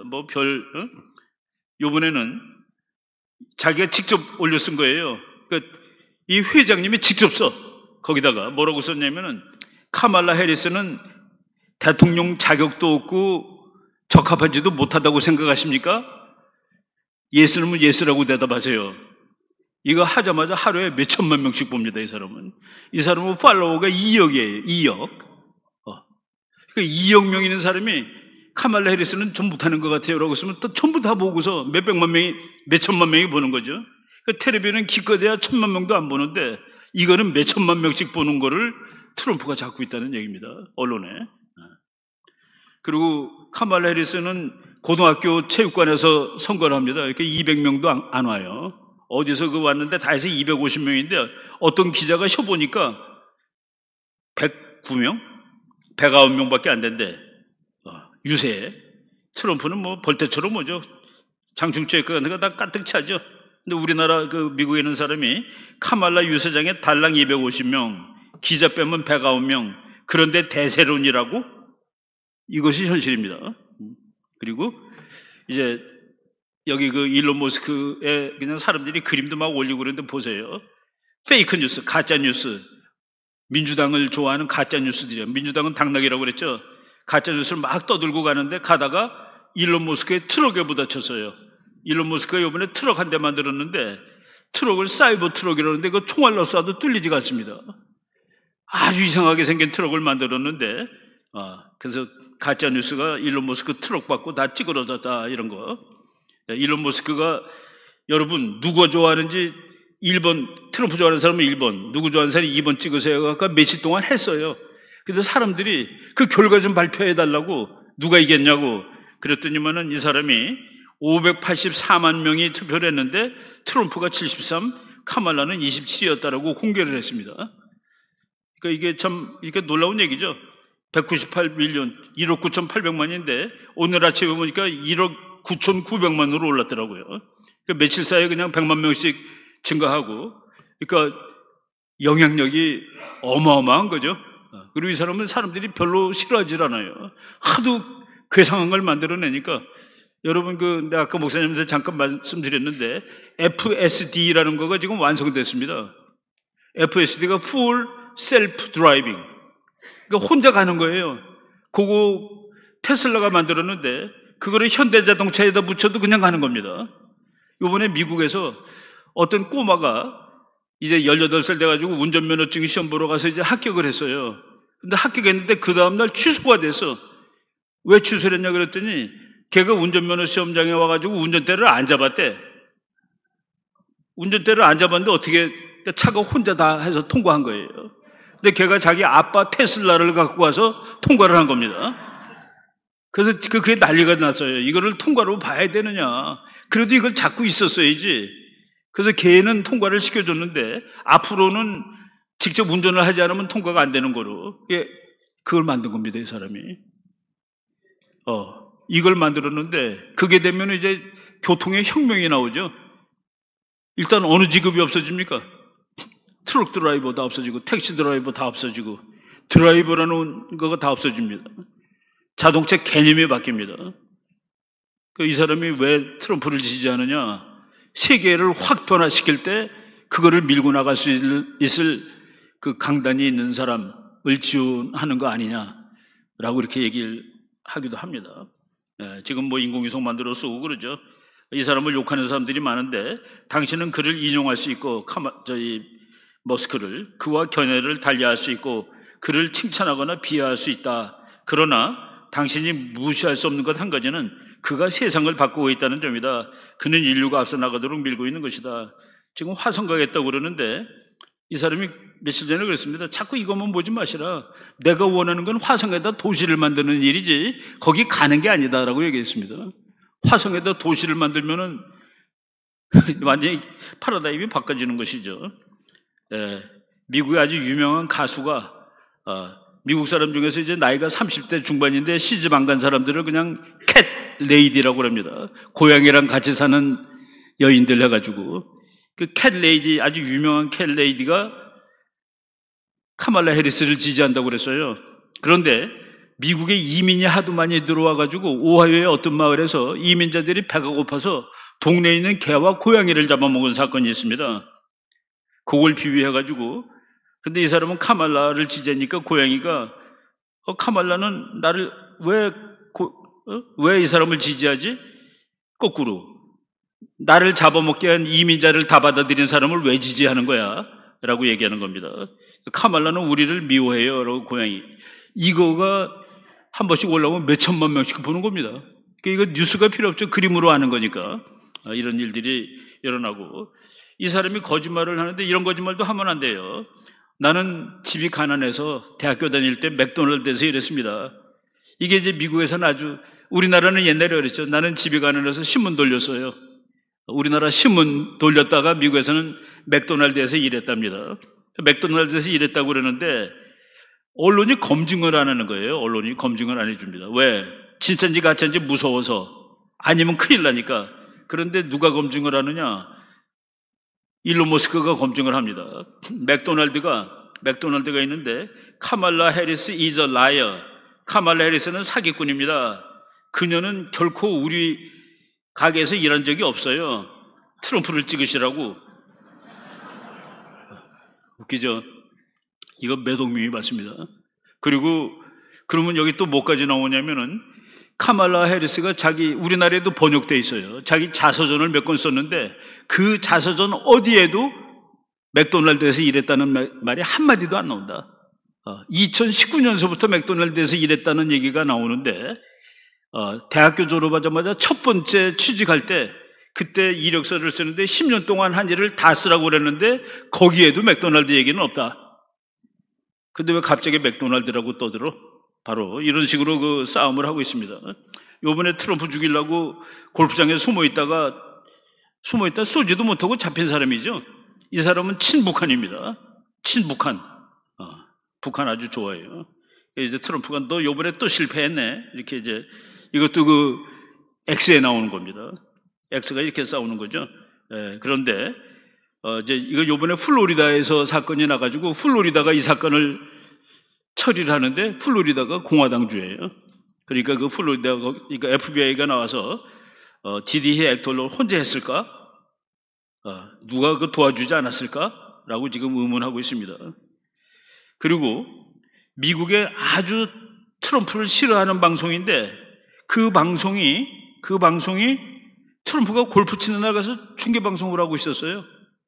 A: 요번에는 자기가 직접 올려 쓴 거예요. 그러니까 이 회장님이 직접 써. 거기다가 뭐라고 썼냐면은, 카말라 해리스는 대통령 자격도 없고 적합하지도 못하다고 생각하십니까? 예스는 예스라고 대답하세요. 이거 하자마자 하루에 몇 천만 명씩 봅니다. 이 사람은 팔로워가 2억이에요. 2억. 그러니까 2억 명 있는 사람이 카말라 해리스는 좀 못하는 것 같아요 라고 쓰면 또 전부 다 보고서 몇 천만 명이 보는 거죠. 그러니까 텔레비는 기껏해야 1,000만 명도 안 보는데 이거는 몇 천만 명씩 보는 거를 트럼프가 잡고 있다는 얘기입니다. 언론에. 그리고 카말라 해리스는 고등학교 체육관에서 선거를 합니다. 이렇게 200명도 안 와요. 어디서 왔는데 다 해서 250명인데 어떤 기자가 쉬어보니까 109명? 109명밖에 안 된대. 유세. 트럼프는 뭐 벌떼처럼 뭐죠. 장충체육 같은 거 다 가득 차죠. 근데 우리나라 미국에 있는 사람이 카말라 유세장에 달랑 250명, 기자 빼면 109명, 그런데 대세론이라고? 이것이 현실입니다. 그리고 이제 여기 일론 머스크에 그냥 사람들이 그림도 막 올리고 그러는데 보세요. 페이크 뉴스, 가짜 뉴스. 민주당을 좋아하는 가짜 뉴스들이에요. 민주당은 당락이라고 그랬죠. 가짜 뉴스를 막 떠들고 가다가 일론 머스크의 트럭에 부딪혔어요. 일론 머스크가 이번에 트럭 한 대 만들었는데 트럭을 사이버 트럭이라고 하는데 그 총알로 쏴도 뚫리지가 않습니다. 아주 이상하게 생긴 트럭을 만들었는데 그래서 가짜 뉴스가 일론 머스크 트럭 받고 다 찌그러졌다 이런 거. 일론 머스크가 여러분 누가 좋아하는지 1번, 트럼프 좋아하는 사람은 1번, 누구 좋아하는 사람이 2번 찍으세요. 아까 며칠 동안 했어요. 근데 사람들이 그 결과 좀 발표해달라고, 누가 이겼냐고 그랬더니만은 이 사람이 584만 명이 투표를 했는데 트럼프가 73, 카말라는 27이었다라고 공개를 했습니다. 그러니까 이게 참 이렇게 놀라운 얘기죠. 198밀리언, 1억 9,800만인데 오늘 아침에 보니까 1억 9,900만으로 올랐더라고요. 그러니까 며칠 사이에 그냥 100만 명씩 증가하고, 그러니까 영향력이 어마어마한 거죠. 그리고 이 사람은 사람들이 별로 싫어하질 않아요. 하도 괴상한 걸 만들어내니까. 여러분 내가 아까 목사님한테 잠깐 말씀드렸는데 FSD라는 거가 지금 완성됐습니다. FSD가 Full Self Driving. 그러니까 혼자 가는 거예요. 그거 테슬라가 만들었는데 그거를 현대자동차에다 붙여도 그냥 가는 겁니다. 이번에 미국에서 어떤 꼬마가 이제 18살 돼가지고 운전면허증 시험 보러 가서 이제 합격을 했어요. 근데 합격했는데 그 다음날 취소가 돼서, 왜 취소를 했냐 그랬더니 걔가 운전면허 시험장에 와가지고 운전대를 안 잡았대. 운전대를 안 잡았는데 어떻게 차가 혼자 다 해서 통과한 거예요. 근데 걔가 자기 아빠 테슬라를 갖고 가서 통과를 한 겁니다. 그래서 그게 난리가 났어요. 이거를 통과로 봐야 되느냐. 그래도 이걸 잡고 있었어야지. 그래서 걔는 통과를 시켜줬는데 앞으로는 직접 운전을 하지 않으면 통과가 안 되는 거로. 그걸 만든 겁니다, 이 사람이. 이걸 만들었는데 그게 되면 이제 교통의 혁명이 나오죠. 일단 어느 직업이 없어집니까? 트럭 드라이버 다 없어지고 택시 드라이버 다 없어지고 드라이버라는 거가 다 없어집니다. 자동차 개념이 바뀝니다. 이 사람이 왜 트럼프를 지지하느냐? 세계를 확 변화시킬 때 그거를 밀고 나갈 수 있을 그 강단이 있는 사람을 지원하는 거 아니냐라고 이렇게 얘기를 하기도 합니다. 지금 뭐 인공위성 만들어 쓰고 그러죠. 이 사람을 욕하는 사람들이 많은데 당신은 그를 인용할 수 있고 머스크를 그와 견해를 달리할 수 있고 그를 칭찬하거나 비하할 수 있다. 그러나 당신이 무시할 수 없는 것 한 가지는 그가 세상을 바꾸고 있다는 점이다. 그는 인류가 앞서 나가도록 밀고 있는 것이다. 지금 화성 가겠다고 그러는데 이 사람이 며칠 전에 그랬습니다. 자꾸 이것만 보지 마시라. 내가 원하는 건 화성에다 도시를 만드는 일이지 거기 가는 게 아니다라고 얘기했습니다. 화성에다 도시를 만들면은 완전히 파라다임이 바꿔지는 것이죠. 미국의 아주 유명한 가수가 미국 사람 중에서 이제 나이가 30대 중반인데 시집 안 간 사람들을 그냥 캣 레이디라고 합니다. 고양이랑 같이 사는 여인들 해가지고 그 캣 레이디, 아주 유명한 캣 레이디가 카말라 해리스를 지지한다고 그랬어요. 그런데 미국에 이민이 하도 많이 들어와가지고 오하이오의 어떤 마을에서 이민자들이 배가 고파서 동네에 있는 개와 고양이를 잡아먹은 사건이 있습니다. 그걸 비유해가지고 근데 이 사람은 카말라를 지지하니까 고양이가 카말라는 나를 왜 이 사람을 지지하지? 거꾸로 나를 잡아먹게 한 이민자를 다 받아들인 사람을 왜 지지하는 거야? 라고 얘기하는 겁니다. 카말라는 우리를 미워해요. 라고 고양이. 이거가 한 번씩 올라오면 몇 천만 명씩 보는 겁니다. 그러니까 이거 뉴스가 필요 없죠. 그림으로 하는 거니까. 이런 일들이 일어나고. 이 사람이 거짓말을 하는데 이런 거짓말도 하면 안 돼요. 나는 집이 가난해서 대학교 다닐 때 맥도날드에서 일했습니다. 이게 이제 미국에서는 아주, 우리나라는 옛날에 그랬죠. 나는 집이 가난해서 신문 돌렸어요. 우리나라 신문 돌렸다가 미국에서는 맥도날드에서 일했답니다. 맥도날드에서 일했다고 그러는데 언론이 검증을 안 하는 거예요. 언론이 검증을 안 해줍니다. 왜? 진짜인지 가짜인지 무서워서. 아니면 큰일 나니까. 그런데 누가 검증을 하느냐? 일론 머스크가 검증을 합니다. 맥도날드가 있는데 카말라 해리스 is a liar. 카말라 해리스는 사기꾼입니다. 그녀는 결코 우리 가게에서 일한 적이 없어요. 트럼프를 찍으시라고. 웃기죠? 이거 매독명이 맞습니다. 그리고 그러면 여기 또 뭐까지 나오냐면은 카말라 해리스가 우리나라에도 번역돼 있어요. 자기 자서전을 몇 권 썼는데 그 자서전 어디에도 맥도날드에서 일했다는 말이 한마디도 안 나온다. 2019년서부터 맥도날드에서 일했다는 얘기가 나오는데 대학교 졸업하자마자 첫 번째 취직할 때 그때 이력서를 쓰는데 10년 동안 한 일을 다 쓰라고 그랬는데 거기에도 맥도날드 얘기는 없다. 근데 왜 갑자기 맥도날드라고 떠들어? 바로 이런 식으로 그 싸움을 하고 있습니다. 요번에 트럼프 죽이려고 골프장에 숨어있다 쏘지도 못하고 잡힌 사람이죠. 이 사람은 친북한입니다. 친북한. 북한 아주 좋아해요. 이제 트럼프가 너 요번에 또 실패했네. 이렇게 이제 이것도 그 X에 나오는 겁니다. X가 이렇게 싸우는 거죠. 그런데 이제 이거 요번에 플로리다에서 사건이 나가지고 플로리다가 이 사건을 처리를 하는데 플로리다가 공화당주예요. 그러니까 그 그러니까 FBI가 나와서 Did he act alone? 혼자 했을까? 누가 그 도와주지 않았을까? 라고 지금 의문하고 있습니다. 그리고 미국의 아주 트럼프를 싫어하는 방송인데 그 방송이 트럼프가 골프 치는 날 가서 중계방송을 하고 있었어요.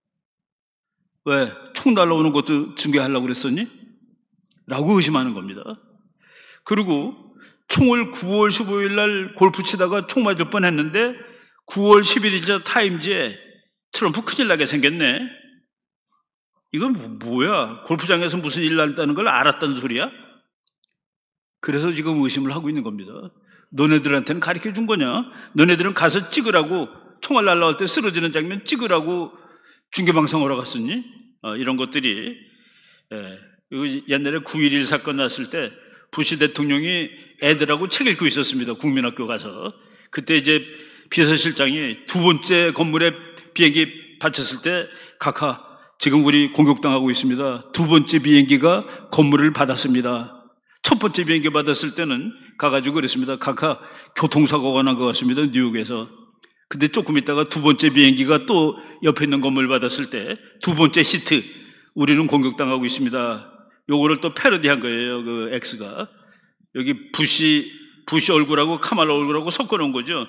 A: 왜? 총 날라오는 것도 중계하려고 그랬었니? 라고 의심하는 겁니다. 그리고 총을 9월 15일 날 골프 치다가 총 맞을 뻔했는데 9월 10일이자 타임즈에 트럼프 큰일 나게 생겼네. 이건 뭐야? 골프장에서 무슨 일 났다는 걸 알았다는 소리야? 그래서 지금 의심을 하고 있는 겁니다. 너네들한테는 가르쳐 준 거냐? 너네들은 가서 찍으라고, 총알 날라올 때 쓰러지는 장면 찍으라고 중계방송하러 갔었니? 이런 것들이, 옛날에 9.11 사건 났을 때 부시 대통령이 애들하고 책 읽고 있었습니다. 국민학교 가서. 그때 이제 비서실장이 두 번째 건물에 비행기 받쳤을 때 카카, 지금 우리 공격당하고 있습니다. 두 번째 비행기가 건물을 받았습니다. 첫 번째 비행기 받았을 때는 가가지고 그랬습니다. 카카, 교통사고가 난 것 같습니다. 뉴욕에서. 근데 조금 있다가 두 번째 비행기가 또 옆에 있는 건물 받았을 때 두 번째 히트, 우리는 공격당하고 있습니다. 요거를 또 패러디한 거예요. 그 X가. 여기 부시 얼굴하고 카말라 얼굴하고 섞어놓은 거죠.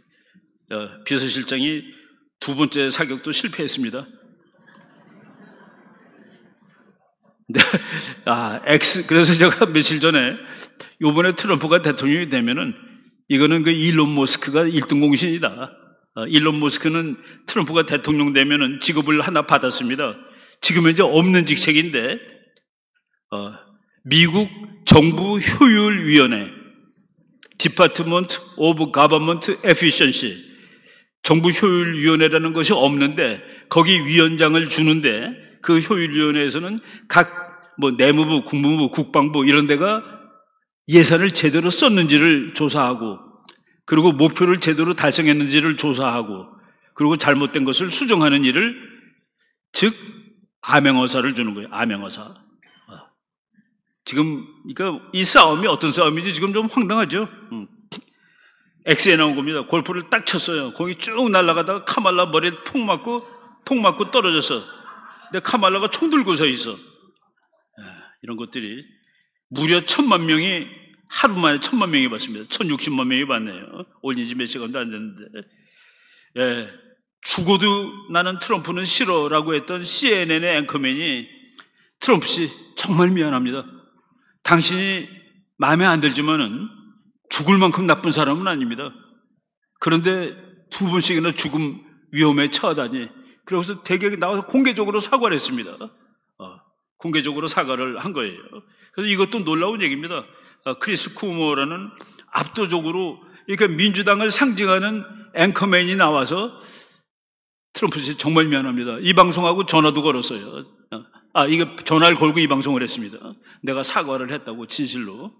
A: 비서실장이 두 번째 사격도 실패했습니다. 네. X. 그래서 제가 며칠 전에 요번에 트럼프가 대통령이 되면은 이거는 그 일론 머스크가 1등 공신이다. 일론 머스크는 트럼프가 대통령 되면은 직업을 하나 받았습니다. 지금 현재 없는 직책인데, 미국 정부 효율위원회, Department of Government Efficiency, 정부 효율위원회라는 것이 없는데 거기 위원장을 주는데 그 효율위원회에서는 각 내무부, 국무부, 국방부 이런 데가 예산을 제대로 썼는지를 조사하고, 그리고 목표를 제대로 달성했는지를 조사하고, 그리고 잘못된 것을 수정하는 일을, 즉 암행어사를 주는 거예요. 암행어사. 지금 그러니까 이 싸움이 어떤 싸움인지 지금 좀 황당하죠. X에 나온 겁니다. 골프를 딱 쳤어요. 공이 쭉 날아가다가 카말라 머리에 폭 맞고 떨어졌어. 근데 카말라가 총 들고 서 있어. 이런 것들이 무려 1,000만 명이 하루 만에 1,000만 명이 봤습니다. 1,060만 명이 봤네요. 올린 지 몇 시간도 안 됐는데. 죽어도 나는 트럼프는 싫어라고 했던 CNN의 앵커맨이 트럼프 씨 정말 미안합니다. 당신이 마음에 안 들지만은 죽을 만큼 나쁜 사람은 아닙니다. 그런데 두 번씩이나 죽음 위험에 처하다니. 그래서 대개 나와서 공개적으로 사과를 했습니다. 공개적으로 사과를 한 거예요. 그래서 이것도 놀라운 얘기입니다. 크리스 쿠모라는 압도적으로 이렇게 민주당을 상징하는 앵커맨이 나와서 트럼프 씨 정말 미안합니다. 이 방송하고 전화도 걸었어요. 이거 전화를 걸고 이 방송을 했습니다. 내가 사과를 했다고 진실로.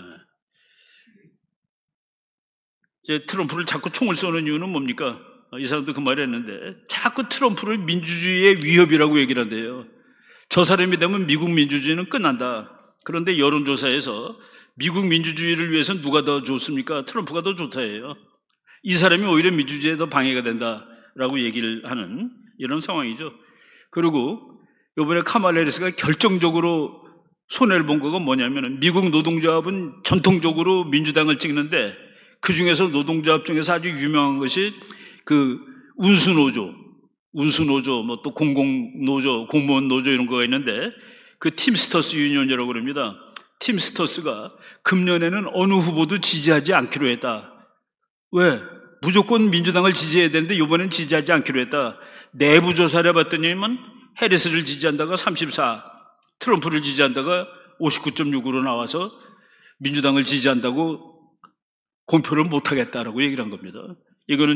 A: 이제 트럼프를 자꾸 총을 쏘는 이유는 뭡니까? 이 사람도 그 말을 했는데 자꾸 트럼프를 민주주의의 위협이라고 얘기를 한대요. 저 사람이 되면 미국 민주주의는 끝난다. 그런데 여론조사에서 미국 민주주의를 위해서 누가 더 좋습니까? 트럼프가 더 좋다예요. 이 사람이 오히려 민주주의에 더 방해가 된다라고 얘기를 하는 이런 상황이죠. 그리고 이번에 카말라 해리스가 결정적으로 손해를 본 거가 뭐냐면, 미국 노동조합은 전통적으로 민주당을 찍는데 그 중에서 노동조합 중에서 아주 유명한 것이 그 운수노조, 또 공공노조, 공무원 노조 이런 거가 있는데, 그 팀스터스 유니언이라고 그럽니다. 팀스터스가 금년에는 어느 후보도 지지하지 않기로 했다. 왜? 무조건 민주당을 지지해야 되는데 이번엔 지지하지 않기로 했다. 내부 조사를 해봤더니만 해리스를 지지한다가 34, 트럼프를 지지한다가 59.6으로 나와서 민주당을 지지한다고 공표를 못하겠다라고 얘기를 한 겁니다. 이거는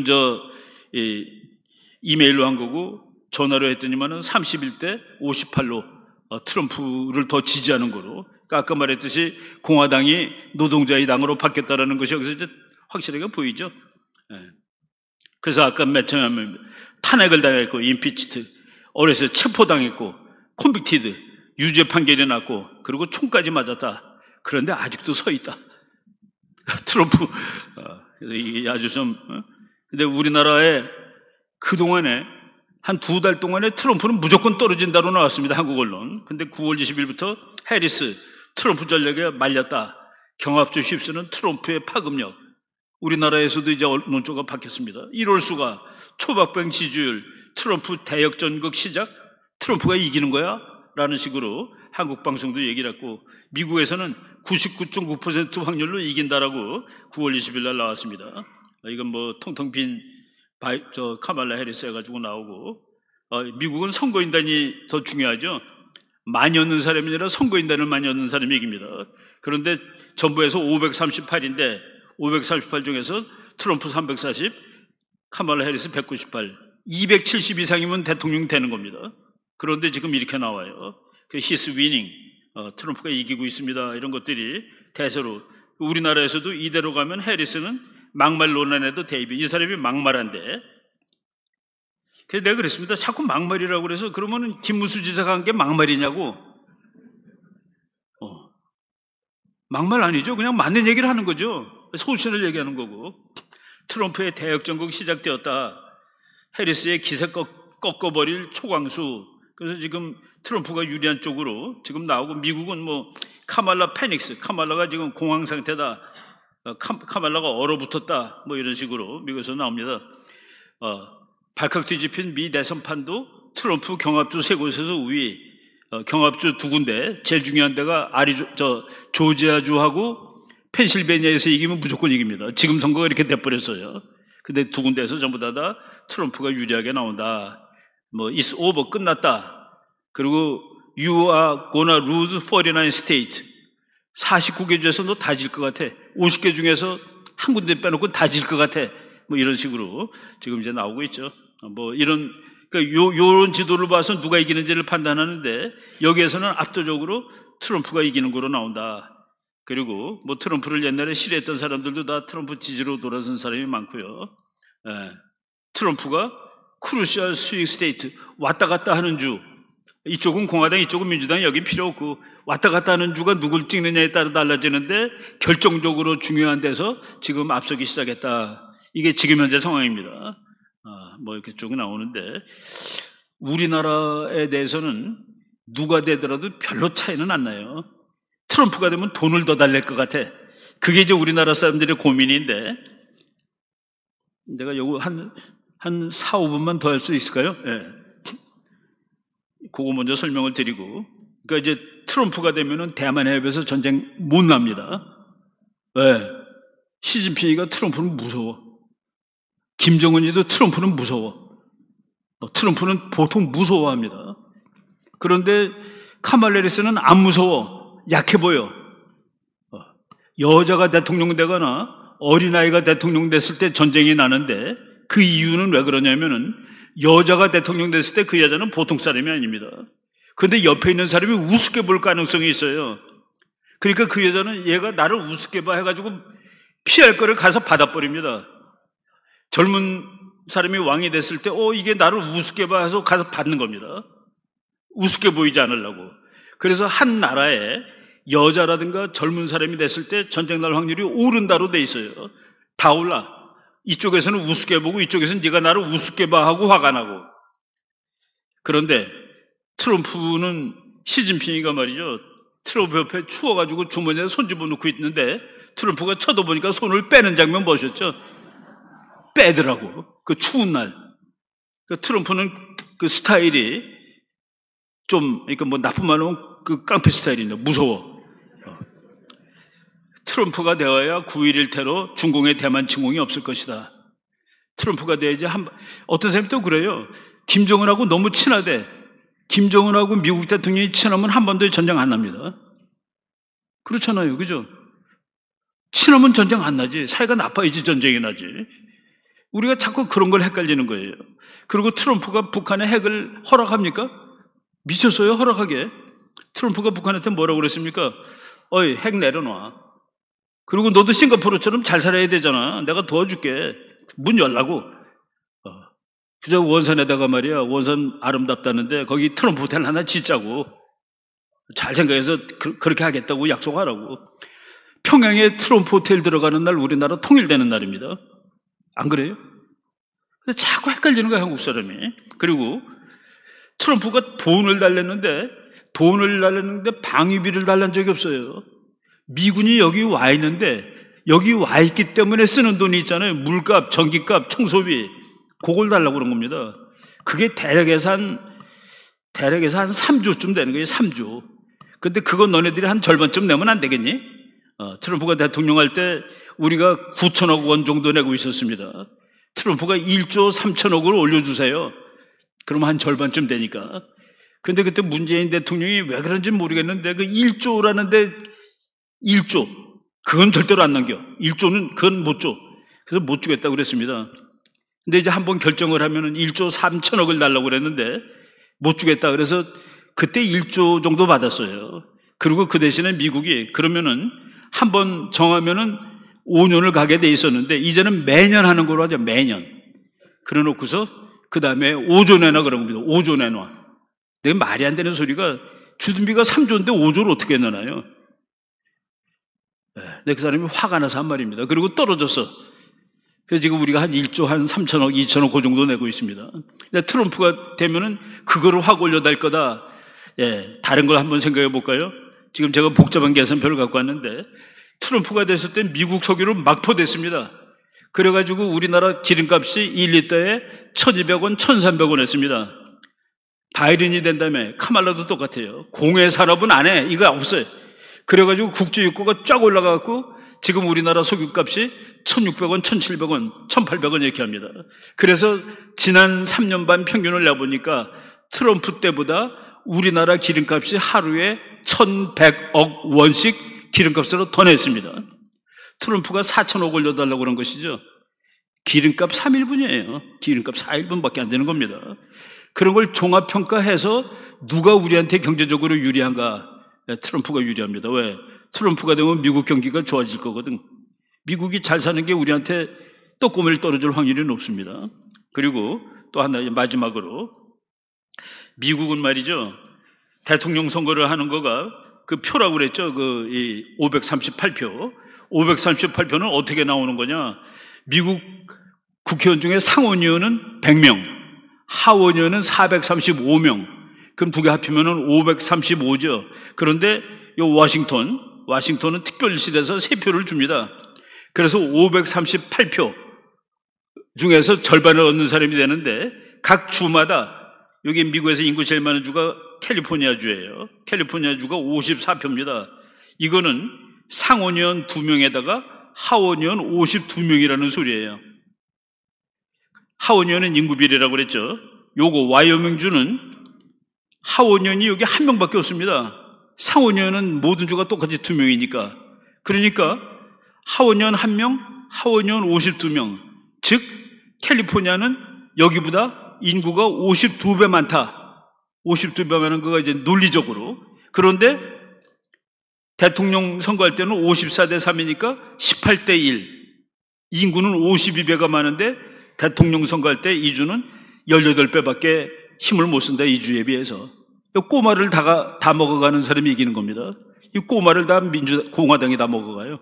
A: 이메일로 한 거고, 전화로 했더니만은 31대 58로 트럼프를 더 지지하는 거로. 그러니까 아까 말했듯이 공화당이 노동자의 당으로 바뀌었다라는 것이 여기서 이제 확실하게 보이죠. 그래서 아까 맨 처음에 탄핵을 당했고, 임피치트, 어려서 체포당했고, 콘빅티드, 유죄 판결이 났고, 그리고 총까지 맞았다. 그런데 아직도 서 있다. 트럼프. 그래서 이게 아주 근데 우리나라에 그동안에 한 2달 동안에 트럼프는 무조건 떨어진다로 나왔습니다. 한국 언론. 근데 9월 20일부터 해리스, 트럼프 전략에 말렸다. 경합주 휩쓰는 트럼프의 파급력. 우리나라에서도 이제 논조가 바뀌었습니다. 이럴 수가. 초박빙 지지율, 트럼프 대역전극 시작, 트럼프가 이기는 거야? 라는 식으로 한국 방송도 얘기를 했고, 미국에서는 99.9% 확률로 이긴다라고 9월 20일 날 나왔습니다. 이건 텅텅 빈 카말라 해리스 해가지고 나오고, 미국은 선거인단이 더 중요하죠. 많이 얻는 사람이 아니라 선거인단을 많이 얻는 사람이 이깁니다. 그런데 정부에서 538인데 538 중에서 트럼프 340, 카말라 해리스 198, 270 이상이면 대통령이 되는 겁니다. 그런데 지금 이렇게 나와요. He's winning. 트럼프가 이기고 있습니다. 이런 것들이 대세로. 우리나라에서도 이대로 가면 해리스는 막말 논란에도 대입이. 이 사람이 막말한데. 그래서 내가 그랬습니다. 자꾸 막말이라고 그래서 그러면은 김문수 지사가 한 게 막말이냐고. 막말 아니죠. 그냥 맞는 얘기를 하는 거죠. 소신을 얘기하는 거고. 트럼프의 대역 정국 시작되었다. 해리스의 기세 꺾어버릴 초강수. 그래서 지금 트럼프가 유리한 쪽으로 지금 나오고, 미국은 뭐 카말라 패닉스, 카말라가 지금 공황 상태다, 카말라가 얼어붙었다, 뭐 이런 식으로 미국에서 나옵니다. 발칵 뒤집힌 미 대선판도 트럼프 경합주 세 곳에서 우위. 경합주 두 군데, 제일 중요한 데가 조지아주하고 펜실베니아에서 이기면 무조건 이깁니다. 지금 선거가 이렇게 돼버렸어요. 근데 두 군데에서 전부 다 트럼프가 유리하게 나온다. 뭐 it's over, 끝났다. 그리고 you are gonna lose 49 state. 49개 중에서 너 다 질 것 같아. 50개 중에서 한 군데 빼놓고 다 질 것 같아. 뭐 이런 식으로 지금 이제 나오고 있죠. 뭐 이런, 그러니까 요런 지도를 봐서 누가 이기는지를 판단하는데, 여기에서는 압도적으로 트럼프가 이기는 거로 나온다. 그리고 뭐 트럼프를 옛날에 싫어했던 사람들도 다 트럼프 지지로 돌아선 사람이 많고요. 트럼프가 크루시얼 스윙 스테이트, 왔다 갔다 하는 주, 이쪽은 공화당, 이쪽은 민주당, 여긴 필요 없고, 왔다 갔다 하는 주가 누굴 찍느냐에 따라 달라지는데 결정적으로 중요한 데서 지금 앞서기 시작했다. 이게 지금 현재 상황입니다. 뭐 이렇게 쭉 나오는데, 우리나라에 대해서는 누가 되더라도 별로 차이는 안 나요. 트럼프가 되면 돈을 더 달랠 것 같아. 그게 이제 우리나라 사람들의 고민인데, 내가 요거 한 4, 5분만 더 할 수 있을까요? 예. 그거 먼저 설명을 드리고. 그러니까 이제 트럼프가 되면은 대만 해협에서 전쟁 못 납니다. 예. 시진핑이가 트럼프는 무서워. 김정은이도 트럼프는 무서워. 트럼프는 보통 무서워합니다. 그런데 카말라 해리스는 안 무서워. 약해 보여. 여자가 대통령 되거나 어린아이가 대통령 됐을 때 전쟁이 나는데, 그 이유는 왜 그러냐면은 여자가 대통령 됐을 때 그 여자는 보통 사람이 아닙니다. 그런데 옆에 있는 사람이 우습게 볼 가능성이 있어요. 그러니까 그 여자는 얘가 나를 우습게 봐 해가지고 피할 거를 가서 받아버립니다. 젊은 사람이 왕이 됐을 때 이게 나를 우습게 봐 해서 가서 받는 겁니다. 우습게 보이지 않으려고. 그래서 한 나라에 여자라든가 젊은 사람이 됐을 때 전쟁 날 확률이 오른다로 돼 있어요. 다 올라. 이쪽에서는 우습게 보고 이쪽에서는 네가 나를 우습게 봐 하고 화가 나고. 그런데 트럼프는, 시진핑이가 말이죠, 트럼프 옆에 추워가지고 주머니에 손 집어넣고 있는데 트럼프가 쳐다보니까 손을 빼는 장면 보셨죠? 빼더라고. 그 추운 날. 그 트럼프는 그 스타일이 좀, 그러니까 뭐 나쁜 말로 그 깡패 스타일인데 무서워. 트럼프가 되어야 9.11 테러, 중공의 대만 침공이 없을 것이다. 트럼프가 돼야지. 어떤 사람이 또 그래요. 김정은하고 너무 친하대. 김정은하고 미국 대통령이 친하면 한 번도 전쟁 안 납니다. 그렇잖아요. 그죠? 친하면 전쟁 안 나지. 사이가 나빠야지 전쟁이 나지. 우리가 자꾸 그런 걸 헷갈리는 거예요. 그리고 트럼프가 북한에 핵을 허락합니까? 미쳤어요, 허락하게. 트럼프가 북한한테 뭐라고 그랬습니까? 어이, 핵 내려놔. 그리고 너도 싱가포르처럼 잘 살아야 되잖아. 내가 도와줄게. 문 열라고. 그저 원산에다가 말이야, 원산 아름답다는데 거기 트럼프 호텔 하나 짓자고. 잘 생각해서 그렇게 하겠다고 약속하라고. 평양에 트럼프 호텔 들어가는 날 우리나라 통일되는 날입니다. 안 그래요? 근데 자꾸 헷갈리는 거야, 한국 사람이. 그리고 트럼프가 돈을 달랬는데 방위비를 달란 적이 없어요. 미군이 여기 와 있는데, 여기 와 있기 때문에 쓰는 돈이 있잖아요. 물값, 전기값, 청소비. 그걸 달라고 그런 겁니다. 그게 대략해서 한 3조쯤 되는 거예요. 3조. 근데 그거 너네들이 한 절반쯤 내면 안 되겠니? 트럼프가 대통령 할 때 우리가 9천억 원 정도 내고 있었습니다. 트럼프가 1조 3천억을 올려주세요. 그러면 한 절반쯤 되니까. 근데 그때 문재인 대통령이 왜 그런지 모르겠는데, 그 1조라는데 1조. 그건 절대로 안 남겨. 1조는 그건 못 줘. 그래서 못 주겠다고 그랬습니다. 근데 이제 한번 결정을 하면은 1조 3천억을 달라고 그랬는데 못 주겠다. 그래서 그때 1조 정도 받았어요. 그리고 그 대신에 미국이 그러면은 한번 정하면은 5년을 가게 돼 있었는데 이제는 매년 하는 걸로 하죠. 매년. 그래 놓고서 그 다음에 5조 내놔 그런 겁니다. 5조 내놔. 내가 말이 안 되는 소리가 주둔비가 3조인데 5조를 어떻게 내놔요? 그 사람이 화가 나서 한 말입니다. 그리고 떨어졌어. 그래서 지금 우리가 한 1조 한 3천억, 2천억 그 정도 내고 있습니다. 근데 트럼프가 되면은 그거를 확 올려달 거다. 다른 걸 한번 생각해 볼까요? 지금 제가 복잡한 계산표를 갖고 왔는데 트럼프가 됐을 때 미국 석유를 막 퍼댔습니다. 그래가지고 우리나라 기름값이 1리터에 1,200원, 1,300원 했습니다. 바이든이 된 다음에 카말라도 똑같아요. 공해 산업은 안 해. 이거 없어요. 그래가지고 국제유가가 쫙 올라가고 지금 우리나라 석유값이 1,600원, 1,700원, 1,800원 이렇게 합니다. 그래서 지난 3년 반 평균을 내보니까 트럼프 때보다 우리나라 기름값이 하루에 1,100억 원씩 기름값으로 더 냈습니다. 트럼프가 4천억 올려달라고 그런 것이죠. 기름값 3일분이에요. 기름값 4일분밖에 안 되는 겁니다. 그런 걸 종합평가해서 누가 우리한테 경제적으로 유리한가? 트럼프가 유리합니다. 왜? 트럼프가 되면 미국 경기가 좋아질 거거든. 미국이 잘 사는 게 우리한테 떡고물 떨어질 확률이 높습니다. 그리고 또 하나 마지막으로 미국은 말이죠. 대통령 선거를 하는 거가 그 표라고 그랬죠. 그 538표. 538표는 어떻게 나오는 거냐? 미국 국회의원 중에 상원의원은 100명, 하원의원은 435명. 그럼 두 개 합치면은 535죠. 그런데 요 워싱턴은 특별실에서 3표를 줍니다. 그래서 538표 중에서 절반을 얻는 사람이 되는데 각 주마다 여기 미국에서 인구 제일 많은 주가 캘리포니아주예요. 캘리포니아주가 54표입니다. 이거는 상원의원 2명에다가 하원의원 52명이라는 소리예요. 하원의원은 인구 비례라고 그랬죠. 요거 와이오밍주는 하원의원이 여기 1명밖에 없습니다. 상원의원은 모든 주가 똑같이 2명이니까. 그러니까 하원의원 1명, 하원의원 52명. 즉 캘리포니아는 여기보다 인구가 52배 많다. 52배 많은 거가 이제 논리적으로. 그런데 대통령 선거할 때는 54대 3이니까 18대 1. 인구는 52배가 많은데 대통령 선거할 때 이 주는 18배밖에 힘을 못 쓴다. 이 주에 비해서. 이 꼬마를 다 먹어가는 사람이 이기는 겁니다. 이 꼬마를 다 공화당이 다 먹어가요.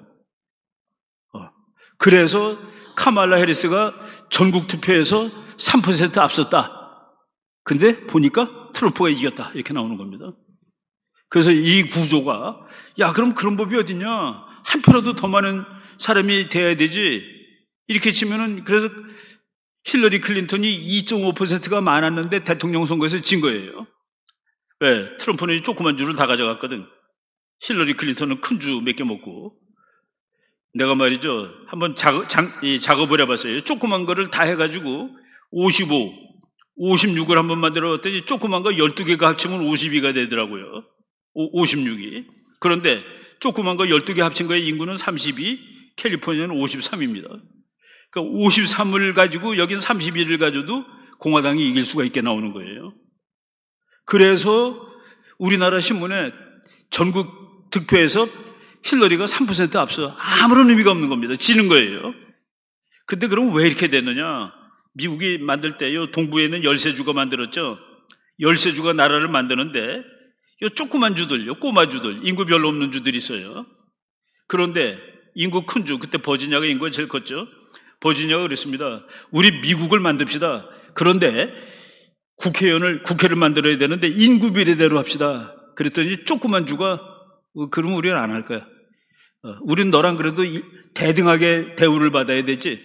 A: 그래서 카말라 해리스가 전국 투표에서 3% 앞섰다. 근데 보니까 트럼프가 이겼다. 이렇게 나오는 겁니다. 그래서 이 구조가 그럼 그런 법이 어딨냐? 한 표라도 더 많은 사람이 돼야 되지. 이렇게 치면은 그래서 힐러리 클린턴이 2.5%가 많았는데 대통령 선거에서 진 거예요. 왜? 트럼프는 조그만 주를 다 가져갔거든. 힐러리 클린턴은 큰 주 몇 개 먹고. 내가 말이죠. 한번 작업을 해봤어요. 조그만 거를 다 해가지고 55, 56을 한번 만들어봤더니 조그만 거 12개가 합치면 52가 되더라고요. 56이. 그런데 조그만 거 12개 합친 거의 인구는 32, 캘리포니아는 53입니다. 그러니까 53을 가지고 여긴 31을 가져도 공화당이 이길 수가 있게 나오는 거예요. 그래서 우리나라 신문에 전국 득표에서 힐러리가 3% 앞서 아무런 의미가 없는 겁니다. 지는 거예요. 근데 그럼 왜 이렇게 됐느냐? 미국이 만들 때 요 동부에는 13주가 만들었죠. 13주가 나라를 만드는데 요 조그만 주들, 요 꼬마 주들, 인구 별로 없는 주들이 있어요. 그런데 인구 큰 주, 그때 버지니아가 인구가 제일 컸죠. 버지니아가 그랬습니다. 우리 미국을 만듭시다. 그런데 국회를 만들어야 되는데 인구 비례대로 합시다. 그랬더니 조그만 주가 그러면 우리는 안 할 거야. 우린 너랑 그래도 대등하게 대우를 받아야 되지.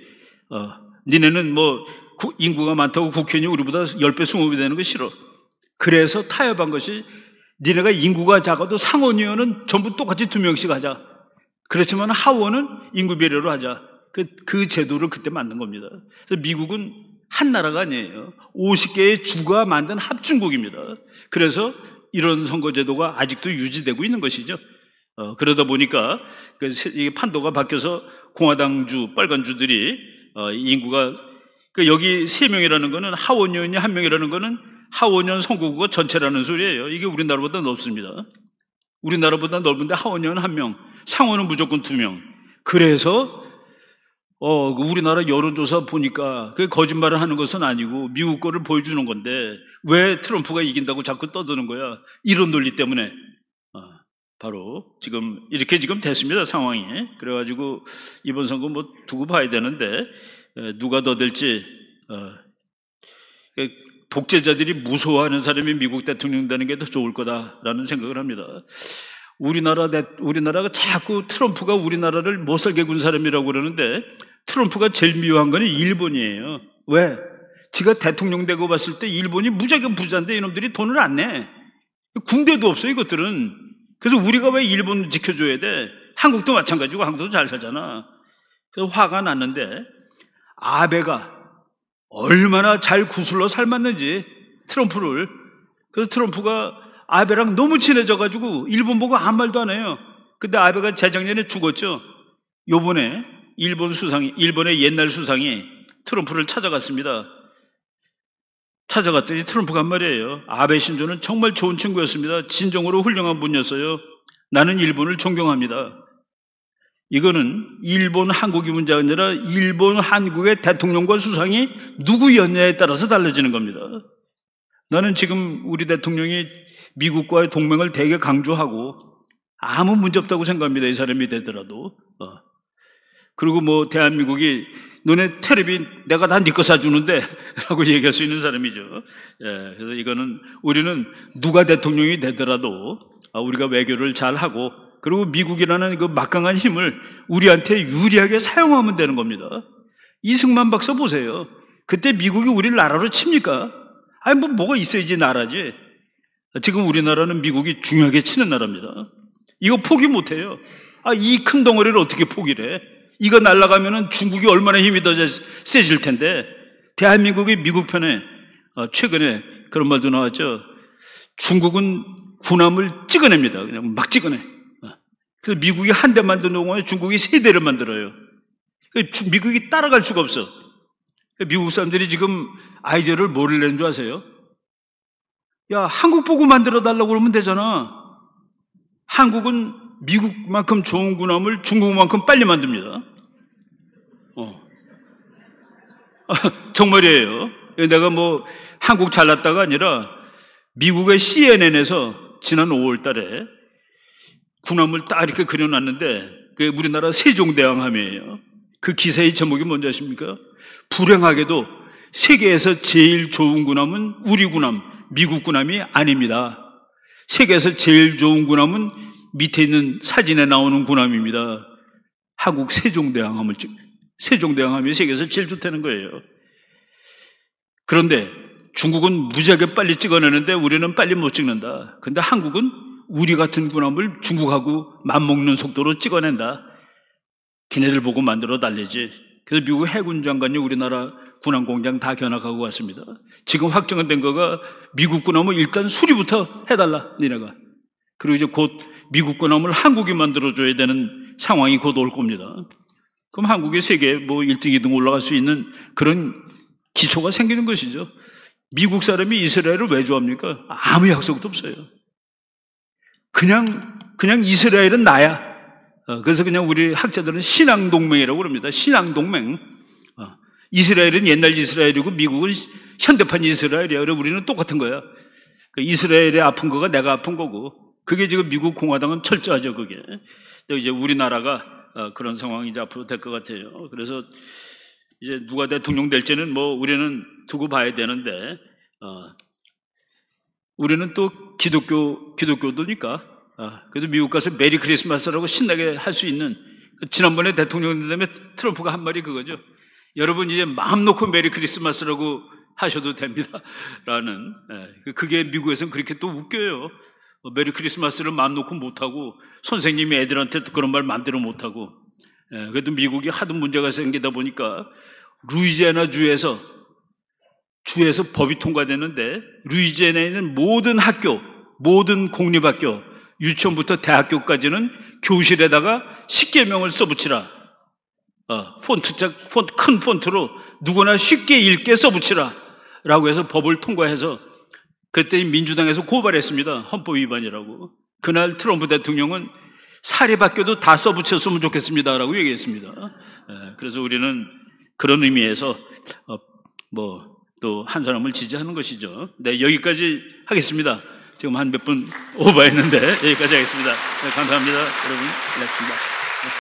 A: 니네는 뭐 인구가 많다고 국회의원이 우리보다 10배, 20배 되는 거 싫어. 그래서 타협한 것이 니네가 인구가 작아도 상원의원은 전부 똑같이 2명씩 하자. 그렇지만 하원은 인구 비례로 하자. 그 제도를 그때 만든 겁니다. 그래서 미국은 한 나라가 아니에요. 50개의 주가 만든 합중국입니다. 그래서 이런 선거제도가 아직도 유지되고 있는 것이죠. 그러다 보니까 이게 판도가 바뀌어서 공화당주, 빨간주들이 인구가 여기 3명이라는 거는 하원의원이 1명이라는 거는 하원의원 선거구가 전체라는 소리예요. 이게 우리나라보다 높습니다. 우리나라보다 넓은데 하원의원 1명, 상원은 무조건 2명. 그래서 우리나라 여론조사 보니까 그게 거짓말을 하는 것은 아니고 미국 거를 보여주는 건데 왜 트럼프가 이긴다고 자꾸 떠드는 거야? 이런 논리 때문에 바로 지금 이렇게 지금 됐습니다, 상황이. 그래가지고 이번 선거 뭐 두고 봐야 되는데 누가 더 될지. 독재자들이 무서워하는 사람이 미국 대통령 되는 게 더 좋을 거다라는 생각을 합니다. 우리나라가 자꾸 트럼프가 우리나라를 못 살게 군 사람이라고 그러는데 트럼프가 제일 미워한 거는 일본이에요. 왜? 지가 대통령 되고 봤을 때 일본이 무지하게 부자인데 이놈들이 돈을 안 내. 군대도 없어, 이것들은. 그래서 우리가 왜 일본 지켜줘야 돼? 한국도 마찬가지고 한국도 잘 살잖아. 그래서 화가 났는데 아베가 얼마나 잘 구슬러 삶았는지 트럼프를. 그래서 트럼프가 아베랑 너무 친해져가지고 일본 보고 아무 말도 안 해요. 근데 아베가 재작년에 죽었죠. 요번에 일본의 옛날 수상이 트럼프를 찾아갔습니다. 찾아갔더니 트럼프가 한 말이에요. 아베 신조는 정말 좋은 친구였습니다. 진정으로 훌륭한 분이었어요. 나는 일본을 존경합니다. 이거는 일본 한국이 문제가 아니라 일본 한국의 대통령과 수상이 누구였냐에 따라서 달라지는 겁니다. 나는 지금 우리 대통령이 미국과의 동맹을 되게 강조하고 아무 문제 없다고 생각합니다. 이 사람이 되더라도. 그리고 뭐 대한민국이 너네 텔레비 내가 다 네 거 사주는데 라고 얘기할 수 있는 사람이죠. 그래서 이거는 우리는 누가 대통령이 되더라도 우리가 외교를 잘하고 그리고 미국이라는 그 막강한 힘을 우리한테 유리하게 사용하면 되는 겁니다. 이승만 박사 보세요. 그때 미국이 우리를 나라로 칩니까? 아니 뭐가 있어야지 나라지. 지금 우리나라는 미국이 중요하게 치는 나라입니다. 이거 포기 못해요. 이 큰 덩어리를 어떻게 포기를 해? 이거 날아가면은 중국이 얼마나 힘이 더 세질 텐데. 대한민국이 미국 편에 최근에 그런 말도 나왔죠. 중국은 군함을 찍어냅니다. 그냥 막 찍어내. 그래서 미국이 한 대 만드는 동안에 중국이 3대를 만들어요. 미국이 따라갈 수가 없어. 미국 사람들이 지금 아이디어를 뭐를 내는 줄 아세요? 야, 한국 보고 만들어 달라고 그러면 되잖아. 한국은 미국만큼 좋은 군함을 중국만큼 빨리 만듭니다. 정말이에요. 내가 뭐 한국 잘났다가 아니라 미국의 CNN에서 지난 5월 달에 군함을 딱 이렇게 그려놨는데 그게 우리나라 세종대왕함이에요. 그 기사의 제목이 뭔지 아십니까? 불행하게도 세계에서 제일 좋은 군함은 우리 군함, 미국 군함이 아닙니다. 세계에서 제일 좋은 군함은 밑에 있는 사진에 나오는 군함입니다. 한국 세종대왕함이 세계에서 제일 좋다는 거예요. 그런데 중국은 무지하게 빨리 찍어내는데 우리는 빨리 못 찍는다. 근데 한국은 우리 같은 군함을 중국하고 맞먹는 속도로 찍어낸다. 걔네들 보고 만들어 달래지. 그래서 미국 해군 장관이 우리나라 군함 공장 다 견학하고 왔습니다. 지금 확정된 거가 미국 군함을 일단 수리부터 해달라, 니네가. 그리고 이제 곧 미국 군함을 한국이 만들어줘야 되는 상황이 곧 올 겁니다. 그럼 한국이 세계 1등, 2등 올라갈 수 있는 그런 기초가 생기는 것이죠. 미국 사람이 이스라엘을 왜 좋아합니까? 아무 약속도 없어요. 그냥 이스라엘은 나야. 그래서 그냥 우리 학자들은 신앙동맹이라고 그럽니다. 신앙동맹. 이스라엘은 옛날 이스라엘이고 미국은 현대판 이스라엘이야. 그래서 우리는 똑같은 거야. 이스라엘이 아픈 거가 내가 아픈 거고. 그게 지금 미국 공화당은 철저하죠, 그게. 이제 우리나라가 그런 상황이 이제 앞으로 될 것 같아요. 그래서 이제 누가 대통령 될지는 우리는 두고 봐야 되는데, 우리는 또 기독교도니까, 그래도 미국 가서 메리 크리스마스라고 신나게 할 수 있는, 지난번에 대통령 된 다음에 트럼프가 한 말이 그거죠. 여러분 이제 마음 놓고 메리 크리스마스라고 하셔도 됩니다. 라는, 그게 미국에서는 그렇게 또 웃겨요. 메리 크리스마스를 마음 놓고 못하고, 선생님이 애들한테 그런 말 마음대로 못하고, 그래도 미국이 하도 문제가 생기다 보니까, 루이지애나 주에서 법이 통과됐는데, 루이지애나에 있는 모든 학교, 모든 공립학교, 유치원부터 대학교까지는 교실에다가 십계명을 써붙이라. 큰 폰트로 누구나 쉽게 읽게 써붙이라. 라고 해서 법을 통과해서 그때 민주당에서 고발했습니다. 헌법 위반이라고. 그날 트럼프 대통령은 사립학교도 다 써붙였으면 좋겠습니다라고 얘기했습니다. 그래서 우리는 그런 의미에서 또 한 사람을 지지하는 것이죠. 네, 여기까지 하겠습니다. 지금 한 몇 분 오버했는데 여기까지 하겠습니다. 네, 감사합니다. 여러분, 고맙습니다.